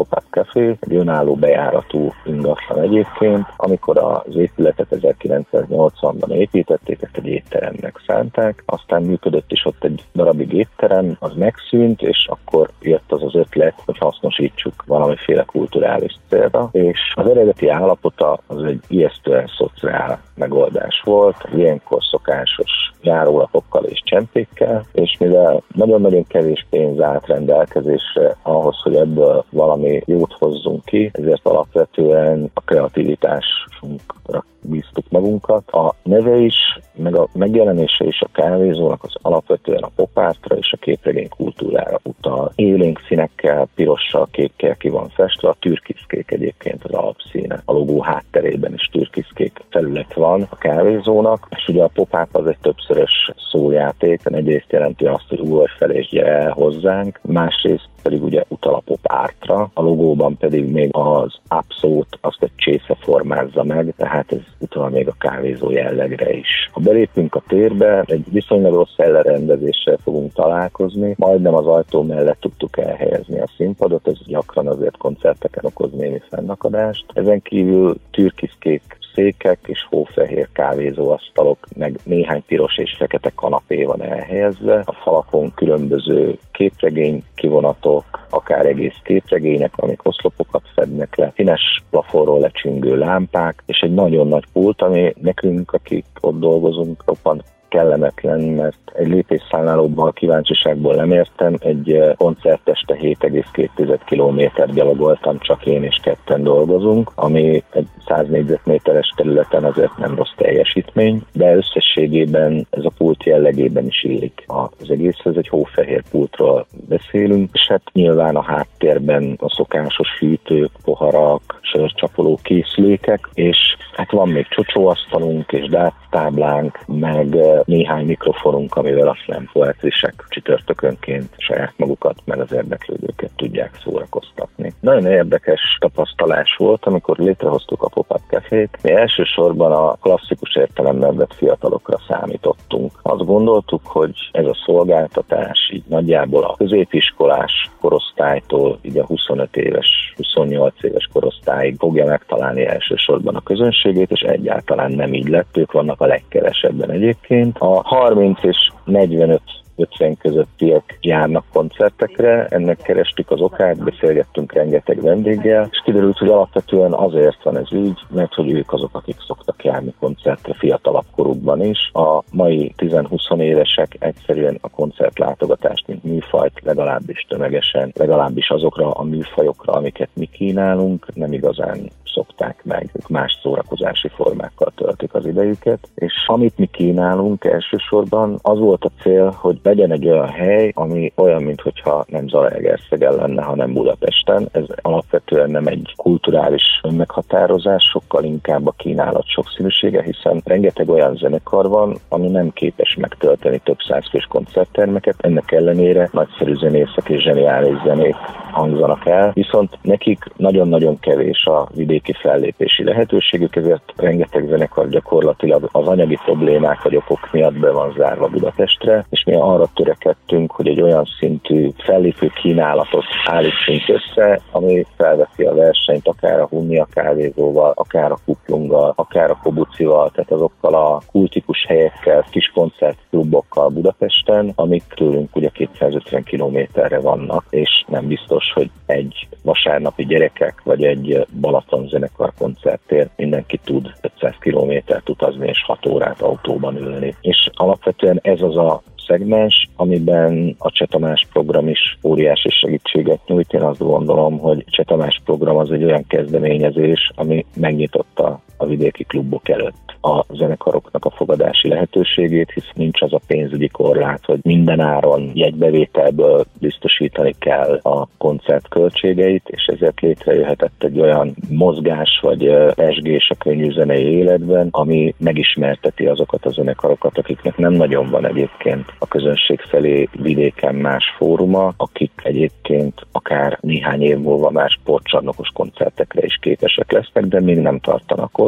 Café, egy önálló bejáratú ingatlan egyébként. Amikor az épületet ezerkilencszáznyolcvanban építették, ezt egy étteremnek szánták, aztán működött is ott egy darabig étterem, az megszűnt, és akkor jött az az ötlet, hogy hasznosítsuk valamiféle kulturális célra, és az eredeti állapota az egy ijesztően szociál megoldás volt, ilyenkor szokásos járólapokkal és csempékkel, és mivel nagyon-nagyon kevés pénz állt rendelkezésre ahhoz, hogy ebből valami jót hozzunk ki, ezért alapvetően a kreativitásunkra bíztuk magunkat. A neve is, meg a megjelenése is a kávézónak az alapvetően a popártra és a képregény kultúrára utal. Élénk színekkel, pirossal, kékkel ki van festve, a türkiszkék egyébként az alapszíne. A logó hátterében is türkiszkék felület van a kávézónak, és ugye a popáp az egy többszörös szójáték, egyrészt jelenti azt, hogy új fel és gyere el hozzánk, másrészt pedig ugye utal a popártra, a logóban pedig még az abszót, azt egy csésze formázza meg, tehát ez utal még a kávézó jellegre is. Ha belépünk a térbe, egy viszonylag rossz ellerendezéssel fogunk találkozni, majdnem az ajtó mellett tudtuk elhelyezni a színpadot, ez gyakran azért koncerteken okoz némi fennakadást. Ezen kívül türkiszkék székek és hófehér kávézóasztalok, meg néhány piros és fekete kanapé van elhelyezve. A falakon különböző képregény kivonatok, akár egész képregények, amik oszlopokat fednek le, színes plafonról lecsüngő lámpák, és egy nagyon nagy pult, ami nekünk, akik ott dolgozunk, roppant kellemetlen, mert egy lépésszámlálóban a kíváncsiságból nem értem, egy koncerteste hét egész két kilométer gyalogoltam, csak én és ketten dolgozunk, ami egy száz négyzetméteres területen azért nem rossz teljesítmény, de összességében ez a pult jellegében is illik az egészhez, egy hófehér pultról beszélünk, és hát nyilván a háttérben a szokásos hűtők, poharak, sörcsapoló készülékek, és hát van még csocsóasztalunk és dáttáblánk, meg néhány mikrofonunk, amivel a slam poetrisek csütörtökönként saját magukat, meg az érdeklődőket tudják szórakoztatni. Nagyon érdekes tapasztalás volt, amikor létrehoztuk a Pop-up Cafét. Mi elsősorban a klasszikus értelemben vett fiatalokra számítottunk. Azt gondoltuk, hogy ez a szolgáltatás így nagyjából a középiskolás korosztálytól, így a huszonöt éves, huszonnyolc éves korosztályig fogja megtalálni elsősorban a közönségét, és egyáltalán nem így lett, ők vannak a legkevesebben egyébként. A harminc és negyvenöt ötven közöttiek járnak koncertekre, ennek kerestük az okát, beszélgettünk rengeteg vendéggel, és kiderült, hogy alapvetően azért van ez így, mert hogy ők azok, akik szoktak járni koncertre fiatalabb korukban is. A mai tíz-húsz évesek egyszerűen a koncertlátogatást, mint műfajt legalábbis tömegesen, legalábbis azokra a műfajokra, amiket mi kínálunk, nem igazán szokták meg, ők más szórakozási formákkal töltik az idejüket, és amit mi kínálunk elsősorban, az volt a cél, hogy legyen egy olyan hely, ami olyan, mintha nem Zalaegerszegen lenne, hanem Budapesten. Ez alapvetően nem egy kulturális önmeghatározás, sokkal inkább a kínálat sokszínűsége, hiszen rengeteg olyan zenekar van, ami nem képes megtölteni több százfős koncerttermeket, ennek ellenére nagyszerű zenészek és zseniális zenék hangzanak el, viszont nekik nagyon-nagyon kevés a vidéki fellépési lehetőségük, ezért rengeteg zenekar gyakorlatilag az anyagi problémák vagy okok miatt be van zárva Budapestre, és mi arra törekedtünk, hogy egy olyan szintű fellépő kínálatot állítsunk össze, ami felveszi a versenyt akár a Hunnia kávézóval, akár a Kuplunggal, akár a Kobucival, tehát azokkal a kultikus helyekkel, kis koncertklubokkal Budapesten, amik tőlünk ugye kétszázötven kilométerre vannak, és nem biztos, hogy egy vasárnapi gyerekek vagy egy Balaton zenekar koncertért mindenki tud ötszáz kilométert utazni és hat órát autóban ülni. És alapvetően ez az a szegmens, amiben a Cseh Tamás program is óriási segítséget nyújt. Én azt gondolom, hogy Cseh Tamás program az egy olyan kezdeményezés, ami megnyitotta a vidéki klubok előtt a zenekaroknak a fogadási lehetőségét, hisz nincs az a pénzügyi korlát, hogy minden áron jegybevételből biztosítani kell a koncert költségeit, és ezért létrejöhetett egy olyan mozgás vagy pesgés a könnyű zenei életben, ami megismerteti azokat a zenekarokat, akiknek nem nagyon van egyébként a közönség felé vidéken más fóruma, akik egyébként akár néhány év múlva más sportcsarnokos koncertekre is képesek lesznek, de még nem tartanak ott.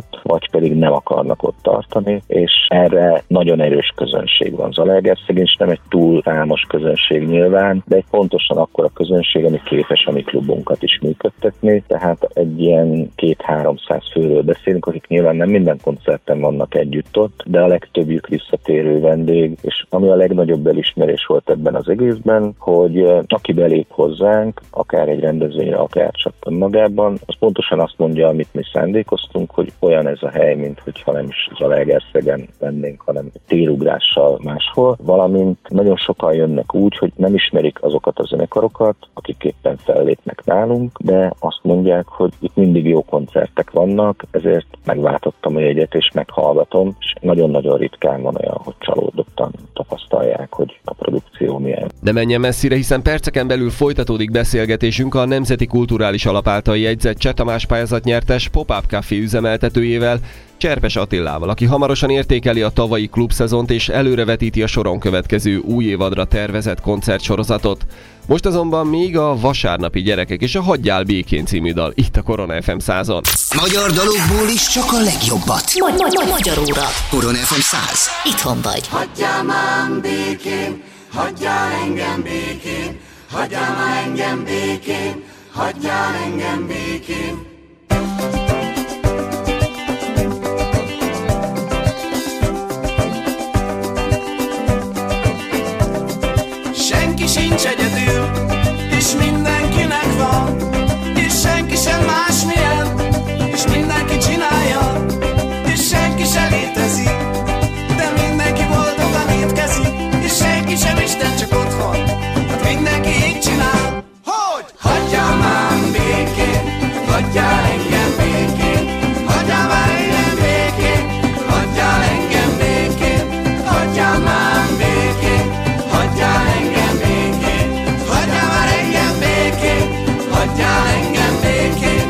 ott, vagy pedig nem akarnak ott tartani, és erre nagyon erős közönség van. Zalaegerszegen is nem egy túl számos közönség nyilván, de egy pontosan akkora közönség, ami képes a mi klubunkat is működtetni, tehát egy ilyen két-háromszáz főről beszélünk, akik nyilván nem minden koncerten vannak együtt ott, de a legtöbbjük visszatérő vendég, és ami a legnagyobb elismerés volt ebben az egészben, hogy aki belép hozzánk, akár egy rendezvényre, akár csak önmagában, az pontosan azt mondja, amit mi szándékoztunk, hogy olyan ez a hely, mint hogyha nem is Zalaegerszegen lennénk, hanem térugrással máshol, valamint nagyon sokan jönnek úgy, hogy nem ismerik azokat a zenekarokat, akik éppen fellépnek nálunk, de azt mondják, hogy itt mindig jó koncertek vannak, ezért megváltottam a jegyet és meghallgatom, és nagyon-nagyon ritkán van olyan, hogy csalódottan tapasztalják, hogy a produkció milyen. De menjen messzire, hiszen perceken belül folytatódik beszélgetésünk a Nemzeti Kulturális Alap által jegyzett Cseh Tamás pályázatnyertes Pop-up Café üzemeltetőjével, Cserpes Attilával, aki hamarosan értékeli a tavalyi klubszezont és előrevetíti a soron következő új évadra tervezett koncertsorozatot. Most azonban még a Vasárnapi gyerekek és a Hagyjál békén című dal itt a Korona ef em százon. Magyar dalokból is csak a legjobbat. Magy- magy- Magyar óra. Korona ef em száz. Itthon vagy. Hagyjál már békén, hagyjál engem békén, hagyjál már engem békén, hagyjál engem békén. Senki sincs egyedül, és mindenkinek van, és senki sem másmilyen, és mindenki csinálja, és senki sem létezik, de mindenki boldogan étkezik, és senki sem Isten, csak otthon, hát mindenki így csinál. Hogy? Hagyjál már békén, hagyjál engem békén, hagyjál már engem békén, hagyjál engem békén, hagyjál már békén, hagyjál engem békén, hagyjál már engem békén, hagyjál engem békén.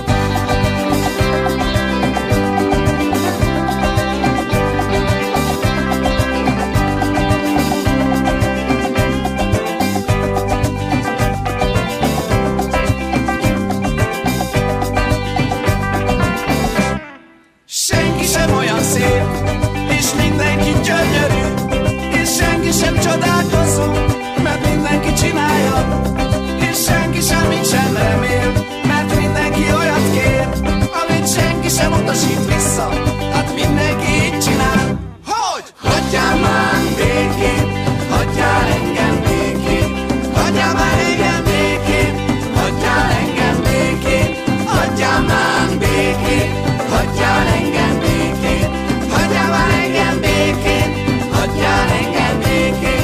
Senki sem olyan szép, és mindenki gyönyörű, és senki sem csodálkozó, mert mindenki csinálja, és senki semmit sem remél, mert mindenki olyat kér, amit senki sem utasít vissza, hát mindenki így csinál. Hogy? Hagyjál már békén, hagyjál engem békén, hagyjál már engem békén, hagyjál engem békén, hagyjál már békén, hagyjál engem békén, hagyjál már engem békén, hagyjál engem békén.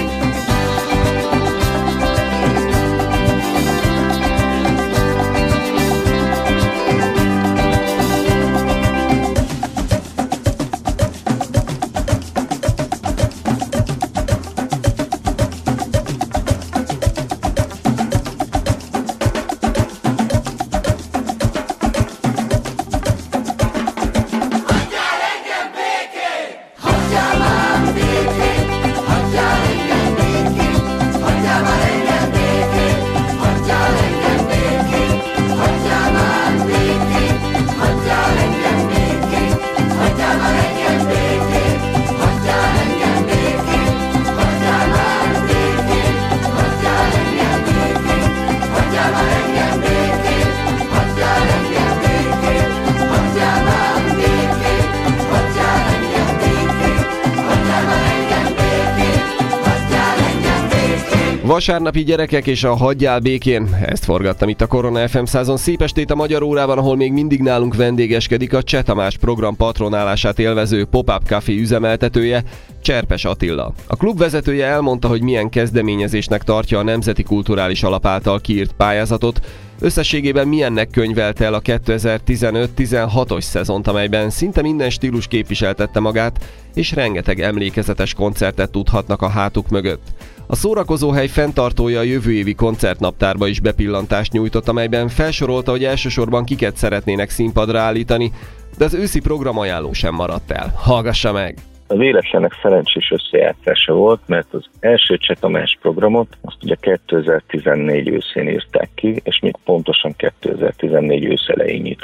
Vasárnapi gyerekek és a Hagyjál békén, ezt forgattam itt a Korona ef em százon. Szép estét a Magyar órában, ahol még mindig nálunk vendégeskedik a Cseh Tamás program patronálását élvező Pop-up Café üzemeltetője, Cserpes Attila. A klub vezetője elmondta, hogy milyen kezdeményezésnek tartja a Nemzeti Kulturális Alap által kiírt pályázatot, összességében milyennek könyvelte el a kétezer-tizenöt tizenhatos szezont, amelyben szinte minden stílus képviseltette magát, és rengeteg emlékezetes koncertet tudhatnak a hátuk mögött. A szórakozóhely fenntartója a jövő évi koncertnaptárba is bepillantást nyújtott, amelyben felsorolta, hogy elsősorban kiket szeretnének színpadra állítani, de az őszi programajánló sem maradt el. Hallgassa meg! Az életlenek szerencsés összejátszása volt, mert az első Cseh Tamás programot azt ugye kétezer-tizennégy őszén írták ki, és még pontosan kétezer-tizennégy ősz elején nyitottunk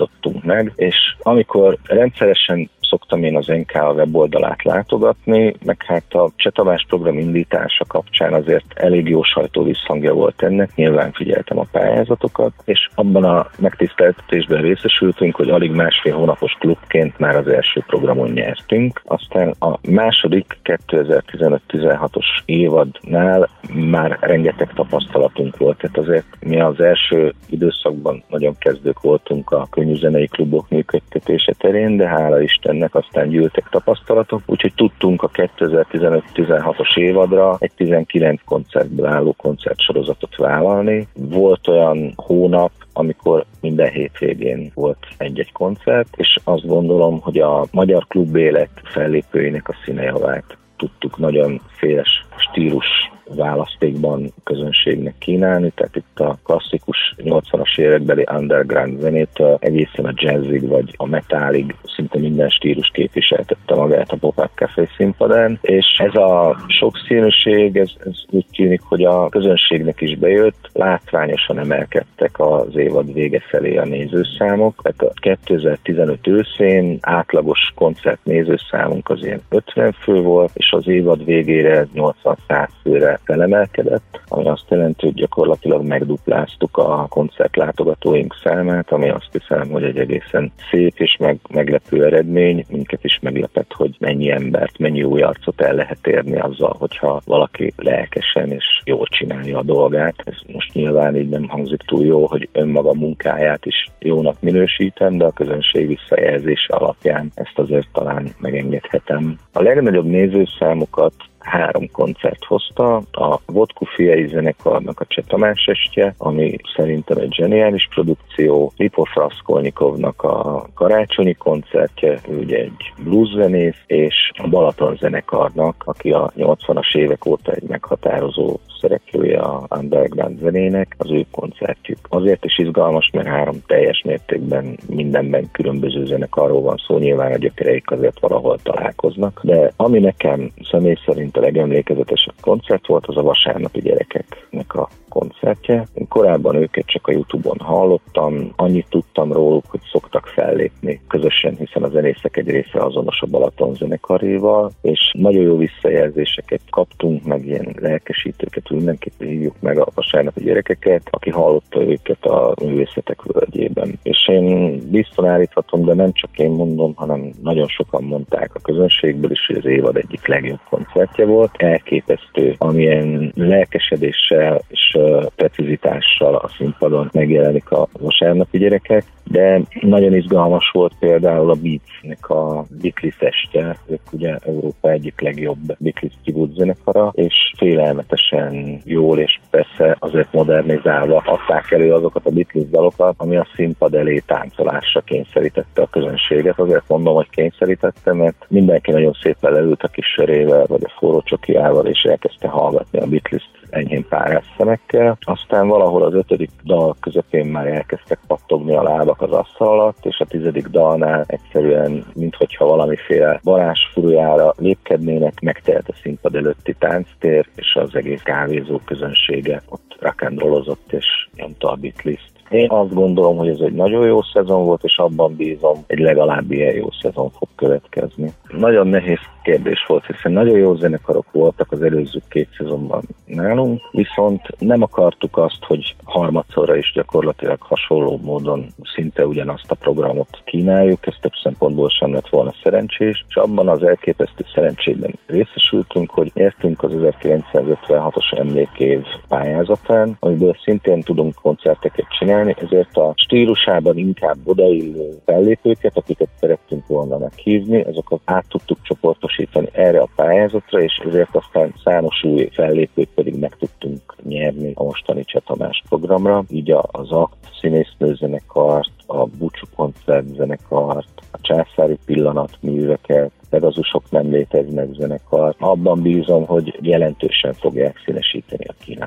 meg, és amikor rendszeresen szoktam én az en ká weboldalát látogatni, meg hát a Cseh Tamás program indítása kapcsán azért elég jó sajtóvisszhangja volt ennek, nyilván figyeltem a pályázatokat, és abban a megtiszteltetésben részesültünk, hogy alig másfél hónapos klubként már az első programon nyertünk, aztán a második kétezer-tizenöt-tizenhatos évadnál már rengeteg tapasztalatunk volt, tehát azért mi az első időszakban nagyon kezdők voltunk a könnyűzenei klubok működtetése terén, de hála Istennek aztán gyűltek tapasztalatok, úgyhogy tudtunk a kétezer-tizenöt-tizenhatos évadra egy tizenkilenc koncertből álló koncertsorozatot vállalni. Volt olyan hónap, amikor minden hétvégén volt egy-egy koncert, és azt gondolom, hogy a magyar klubélet fellépőinek a színejavát tudtuk nagyon széles stílus választékban közönségnek kínálni, tehát itt a klasszikus nyolcvanas évekbeli underground zenétől egészen a jazzig vagy a metalig szinte minden stílus képviseltette magát a Pop-Up Café színpadán, és ez a sokszínűség, ez, ez úgy tűnik, hogy a közönségnek is bejött, látványosan emelkedtek az évad vége felé a nézőszámok, tehát a kétezer-tizenöt őszén átlagos koncert nézőszámunk az ilyen ötven fő volt, és az évad végére nyolcvan-száz főre felemelkedett, ami azt jelenti, hogy gyakorlatilag megdupláztuk a koncertlátogatóink számát, ami azt hiszem, hogy egy egészen szép és meg, meglepő eredmény. Minket is meglepett, hogy mennyi embert, mennyi új arcot el lehet érni azzal, hogyha valaki lelkesen és jól csinálja a dolgát. Ez most nyilván így nem hangzik túl jó, hogy önmaga munkáját is jónak minősítem, de a közönség visszajelzése alapján ezt azért talán megengedhetem. A legnagyobb nézőszámokat három koncert hozta, a Vodku Fiai zenekarnak a Cseh Tamás estje, ami szerintem egy zseniális produkció, Lipov Raskolnikovnak a karácsonyi koncertje, ő ugye egy blueszenész, és a Balaton zenekarnak, aki a nyolcvanas évek óta egy meghatározó szereplője a underground zenének, az ő koncertjük. Azért is izgalmas, mert három teljes mértékben mindenben különböző zenekarról van szó, nyilván a gyökereik azért valahol találkoznak, de ami nekem személy szerint a legemlékezetesebb koncert volt, az a Vasárnapi Gyerekeknek a koncertje. Én korábban őket csak a YouTube-on hallottam, annyit tudtam róluk, hogy szoktak fellépni közösen, hiszen a zenészek egy része azonos a Balaton zenekaréval, és nagyon jó visszajelzéseket kaptunk, meg ilyen lelkesítőket, mindenkit hívjuk meg a Vasárnapi Gyerekeket, aki hallotta őket a Művészetek Völgyében. És én biztos állíthatom, de nem csak én mondom, hanem nagyon sokan mondták a közönségből is, hogy az évad egyik legjobb koncertje volt. Elképesztő, amilyen lelkesedéssel és precizitással a színpadon megjelenik a Vasárnapi Gyerekek, de nagyon izgalmas volt például a Beatsnek a Beatles estje, ők ugye Európa egyik legjobb Beatles tribute zenekara, és félelmetesen jól és persze azért modernizálva adták elő azokat a Beatles dalokat, ami a színpad elé táncolásra kényszerítette a közönséget. Azért mondom, hogy kényszerítette, mert mindenki nagyon szépen leült a kis sörével, vagy a forró csokiával, és elkezdte hallgatni a Beatles-t enyhén párás szemekkel. Aztán valahol az ötödik dal közepén már elkezdtek pattogni a lábak az asztal alatt, és a tizedik dalnál egyszerűen, minthogyha valamiféle varázsfurujára lépkednének, megtelt a színpad előtti tánctér, és az egész kávézó közönsége ott rock'n'rollozott és nyomta a Beatles-t. Én azt gondolom, hogy ez egy nagyon jó szezon volt, és abban bízom, egy legalább ilyen jó szezon fog következni. Nagyon nehéz kérdés volt, hiszen nagyon jó zenekarok voltak az előző két szezonban nálunk, viszont nem akartuk azt, hogy harmadszorra is gyakorlatilag hasonló módon szinte ugyanazt a programot kínáljuk, ez több szempontból sem lett volna szerencsés, és abban az elképesztő szerencsében részesültünk, hogy értünk az ezerkilencszázötvenhatos emlékév pályázatán, amiből szintén tudunk koncerteket csinálni, ezért a stílusában inkább odaillő fellépőket, akiket szerettünk volna meghívni, azokat át tudtuk csoportosítani erre a pályázatra, és ezért aztán számos új fellépőt pedig meg tudtunk nyerni a mostani Cseh Tamás programra, így az Akt színésznőzenekart, a Búcsú koncertzenekart, a Császári Pillanat műveket, Pegazusok nem léteznek zenekart. Abban bízom, hogy jelentősen fogják színesíteni a kínálatot.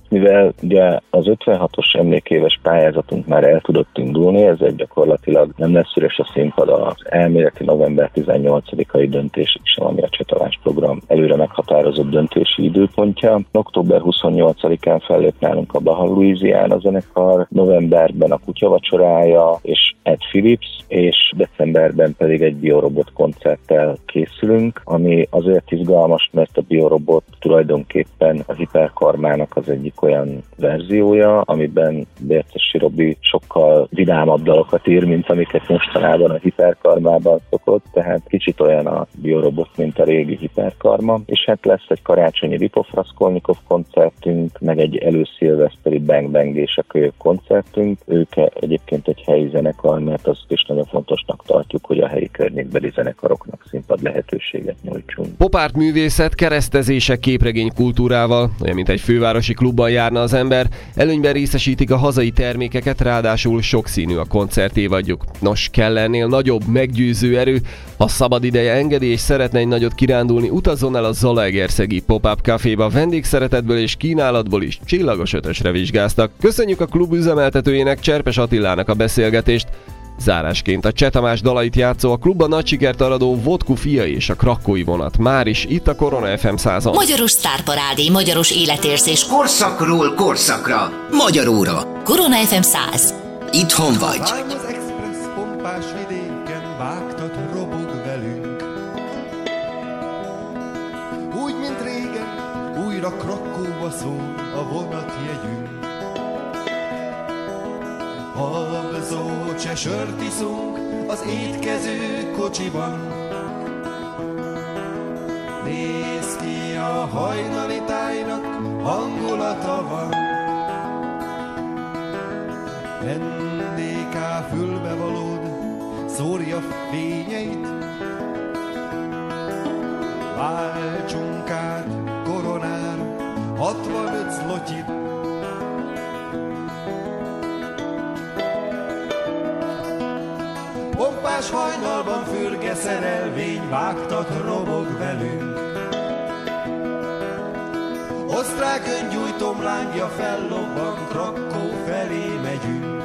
mivel ugye az ötvenhatos emlékéves pályázatunk már el tudott indulni, ezért gyakorlatilag nem lesz üres a színpad az elméleti november tizennyolcadikai döntésig sem, ami a Cseh Tamás program előre meghatározott döntési időpontja. Október huszonnyolcadikán fellép nálunk a Baja Louisiana zenekar, novemberben a Kutyavacsorája és Ed Phillips, és decemberben pedig egy Biorobot koncerttel készülünk, ami azért izgalmas, mert a Biorobot tulajdonképpen a Hiperkarmának az egyik olyan verziója, amiben Bércesi Robi sokkal vidámabb dalokat ír, mint amiket mostanában a Hiperkarmában szokott, tehát kicsit olyan a Biorobot, mint a régi Hiperkarma, és hát lesz egy karácsonyi Ripov Raskolnikov koncertünk, meg egy előszilveszteri Bang Bang és a Kölyök koncertünk. Ők egyébként egy helyi zenekar, mert azt is nagyon fontosnak tartjuk, hogy a helyi környékbeli zenekaroknak színpad lehetőséget nyújtsunk. Popárt művészet, keresztezések, képregény kultúrával, olyan mint egy fővárosi klubban járna az ember, előnyben részesítik a hazai termékeket, ráadásul sokszínű a koncertévadjuk. Nos, kell ennél nagyobb, meggyőző erő, ha szabad ideje engedi és szeretne egy nagyot kirándulni, utazzon el a Zalaegerszegi Pop-Up Caféba, vendégszeretetből és kínálatból is csillagos ötösre vizsgáztak. Köszönjük a klub üzemeltetőjének, Cserpes Attilának a beszélgetést. Zárásként a Cseh Tamás dalait játszó, a klubban nagy sikert aradó Vodku fia és a Krakói vonat. Már is itt a Korona ef em százon. Magyaros sztárparádé, magyaros életérzés. Korszakról korszakra. Magyaróra. Korona ef em száz. Itthon vagy. Vágy az express pompás vidéken, vágtat robog velünk. Úgy, mint régen, újra Krakóba szól a vonatjegyünk. Habzó cseh sört iszunk az étkező kocsiban. Néz ki a hajnali tájnak, hangulata van. en dé ká fülbevalód szórja fényeit. Váltsunk át koronára hatvanöt zlotyit. Pompás hajnalban fürge szerelvény, vágtat robog velünk. Osztrák öngyújtom lángja fellobban, Krakkó felé megyünk.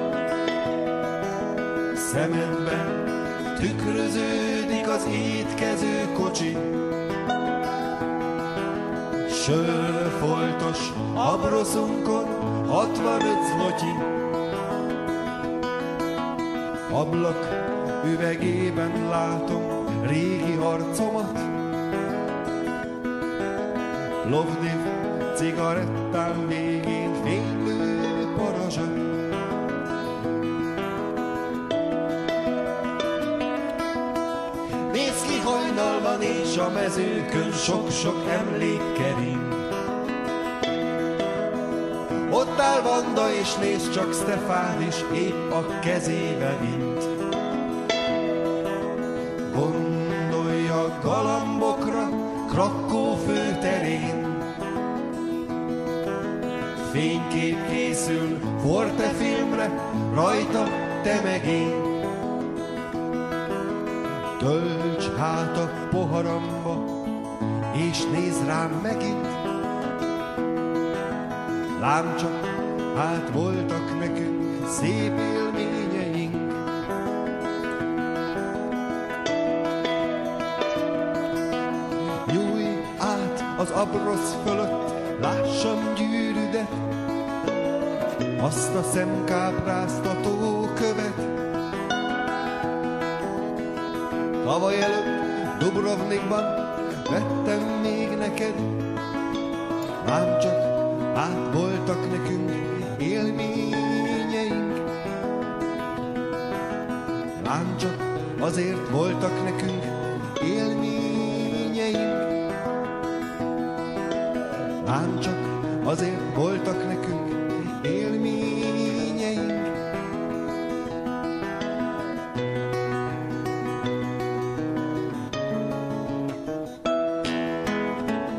Szemedben tükröződik az étkező kocsi. Sörfoltos abroszunkon hatvanöt zlotyi. Ablak üvegében látom régi harcomat. Lovdiv cigarettám végén fénylő parazsa. Nézz ki hajnalban és a mezőkön sok-sok emlék kering. Ott áll Vanda és nézd csak, Stefán is épp a kezébe vint. Gondolja galambokra Krakkó főterén. Fénykép készül Forte filmre, rajta te meg én. Tölts hát a poharamba, és nézz rám megint. Lám csak, hát voltak nekünk szép élményeink. Nyújj át az abrosz fölött, lássam gyűrűdet, azt a szemkápráztató követ. Tavaly előtt Dubrovnikban vettem még neked, lám csak, hát voltak nekünk élményeink. Lám csak azért voltak nekünk élményeink. Lám csak azért voltak nekünk élményeink.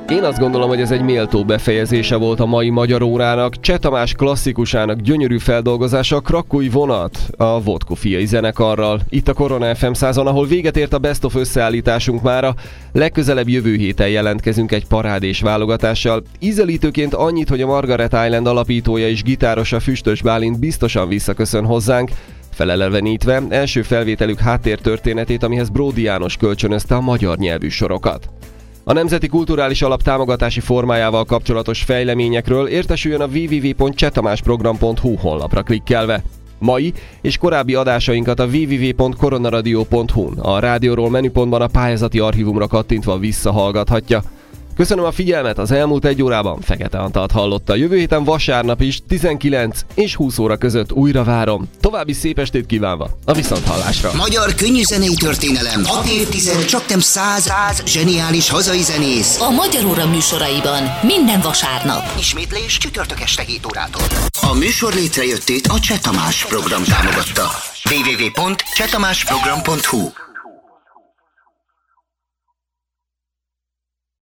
Én azt gondolom, hogy ez egy méltó befejezése volt a mai magyar órának. Cseh Tamás klasszikusának gyönyörű feldolgozása a Krakói vonat a Vodko fiai zenekarral. Itt a Korona ef em százon, ahol véget ért a Best of összeállításunk mára. Legközelebb jövő héten jelentkezünk egy parádés válogatással. Ízelítőként annyit, hogy a Margaret Island alapítója és gitárosa Füstös Bálint biztosan visszaköszön hozzánk, felelevenítve első felvételük háttértörténetét, amihez Bródi János kölcsönözte a magyar nyelvű sorokat. A Nemzeti Kulturális Alap támogatási formájával kapcsolatos fejleményekről értesüljön a double-u double-u double-u pont csetamásprogram pont hu honlapra klikkelve. Mai és korábbi adásainkat a double-u double-u double-u pont koronaradio pont hu-n, a rádióról menüpontban a pályázati archívumra kattintva visszahallgathatja. Köszönöm a figyelmet, az elmúlt egy órában Fekete Antalt hallotta. Jövő héten vasárnap is tizenkilenc és húsz óra között újra várom. További szép estét kívánva, a viszonthallásra. Magyar könnyűzenei történelem. hat évtized, csak nem száz, száz zseniális hazai zenész. A Magyar Óra műsoraiban minden vasárnap. Ismétlés csütörtök este hét órától. A műsor létrejöttét a Cseh Tamás program támogatta. double-u double-u double-u pont csetamásprogram pont hu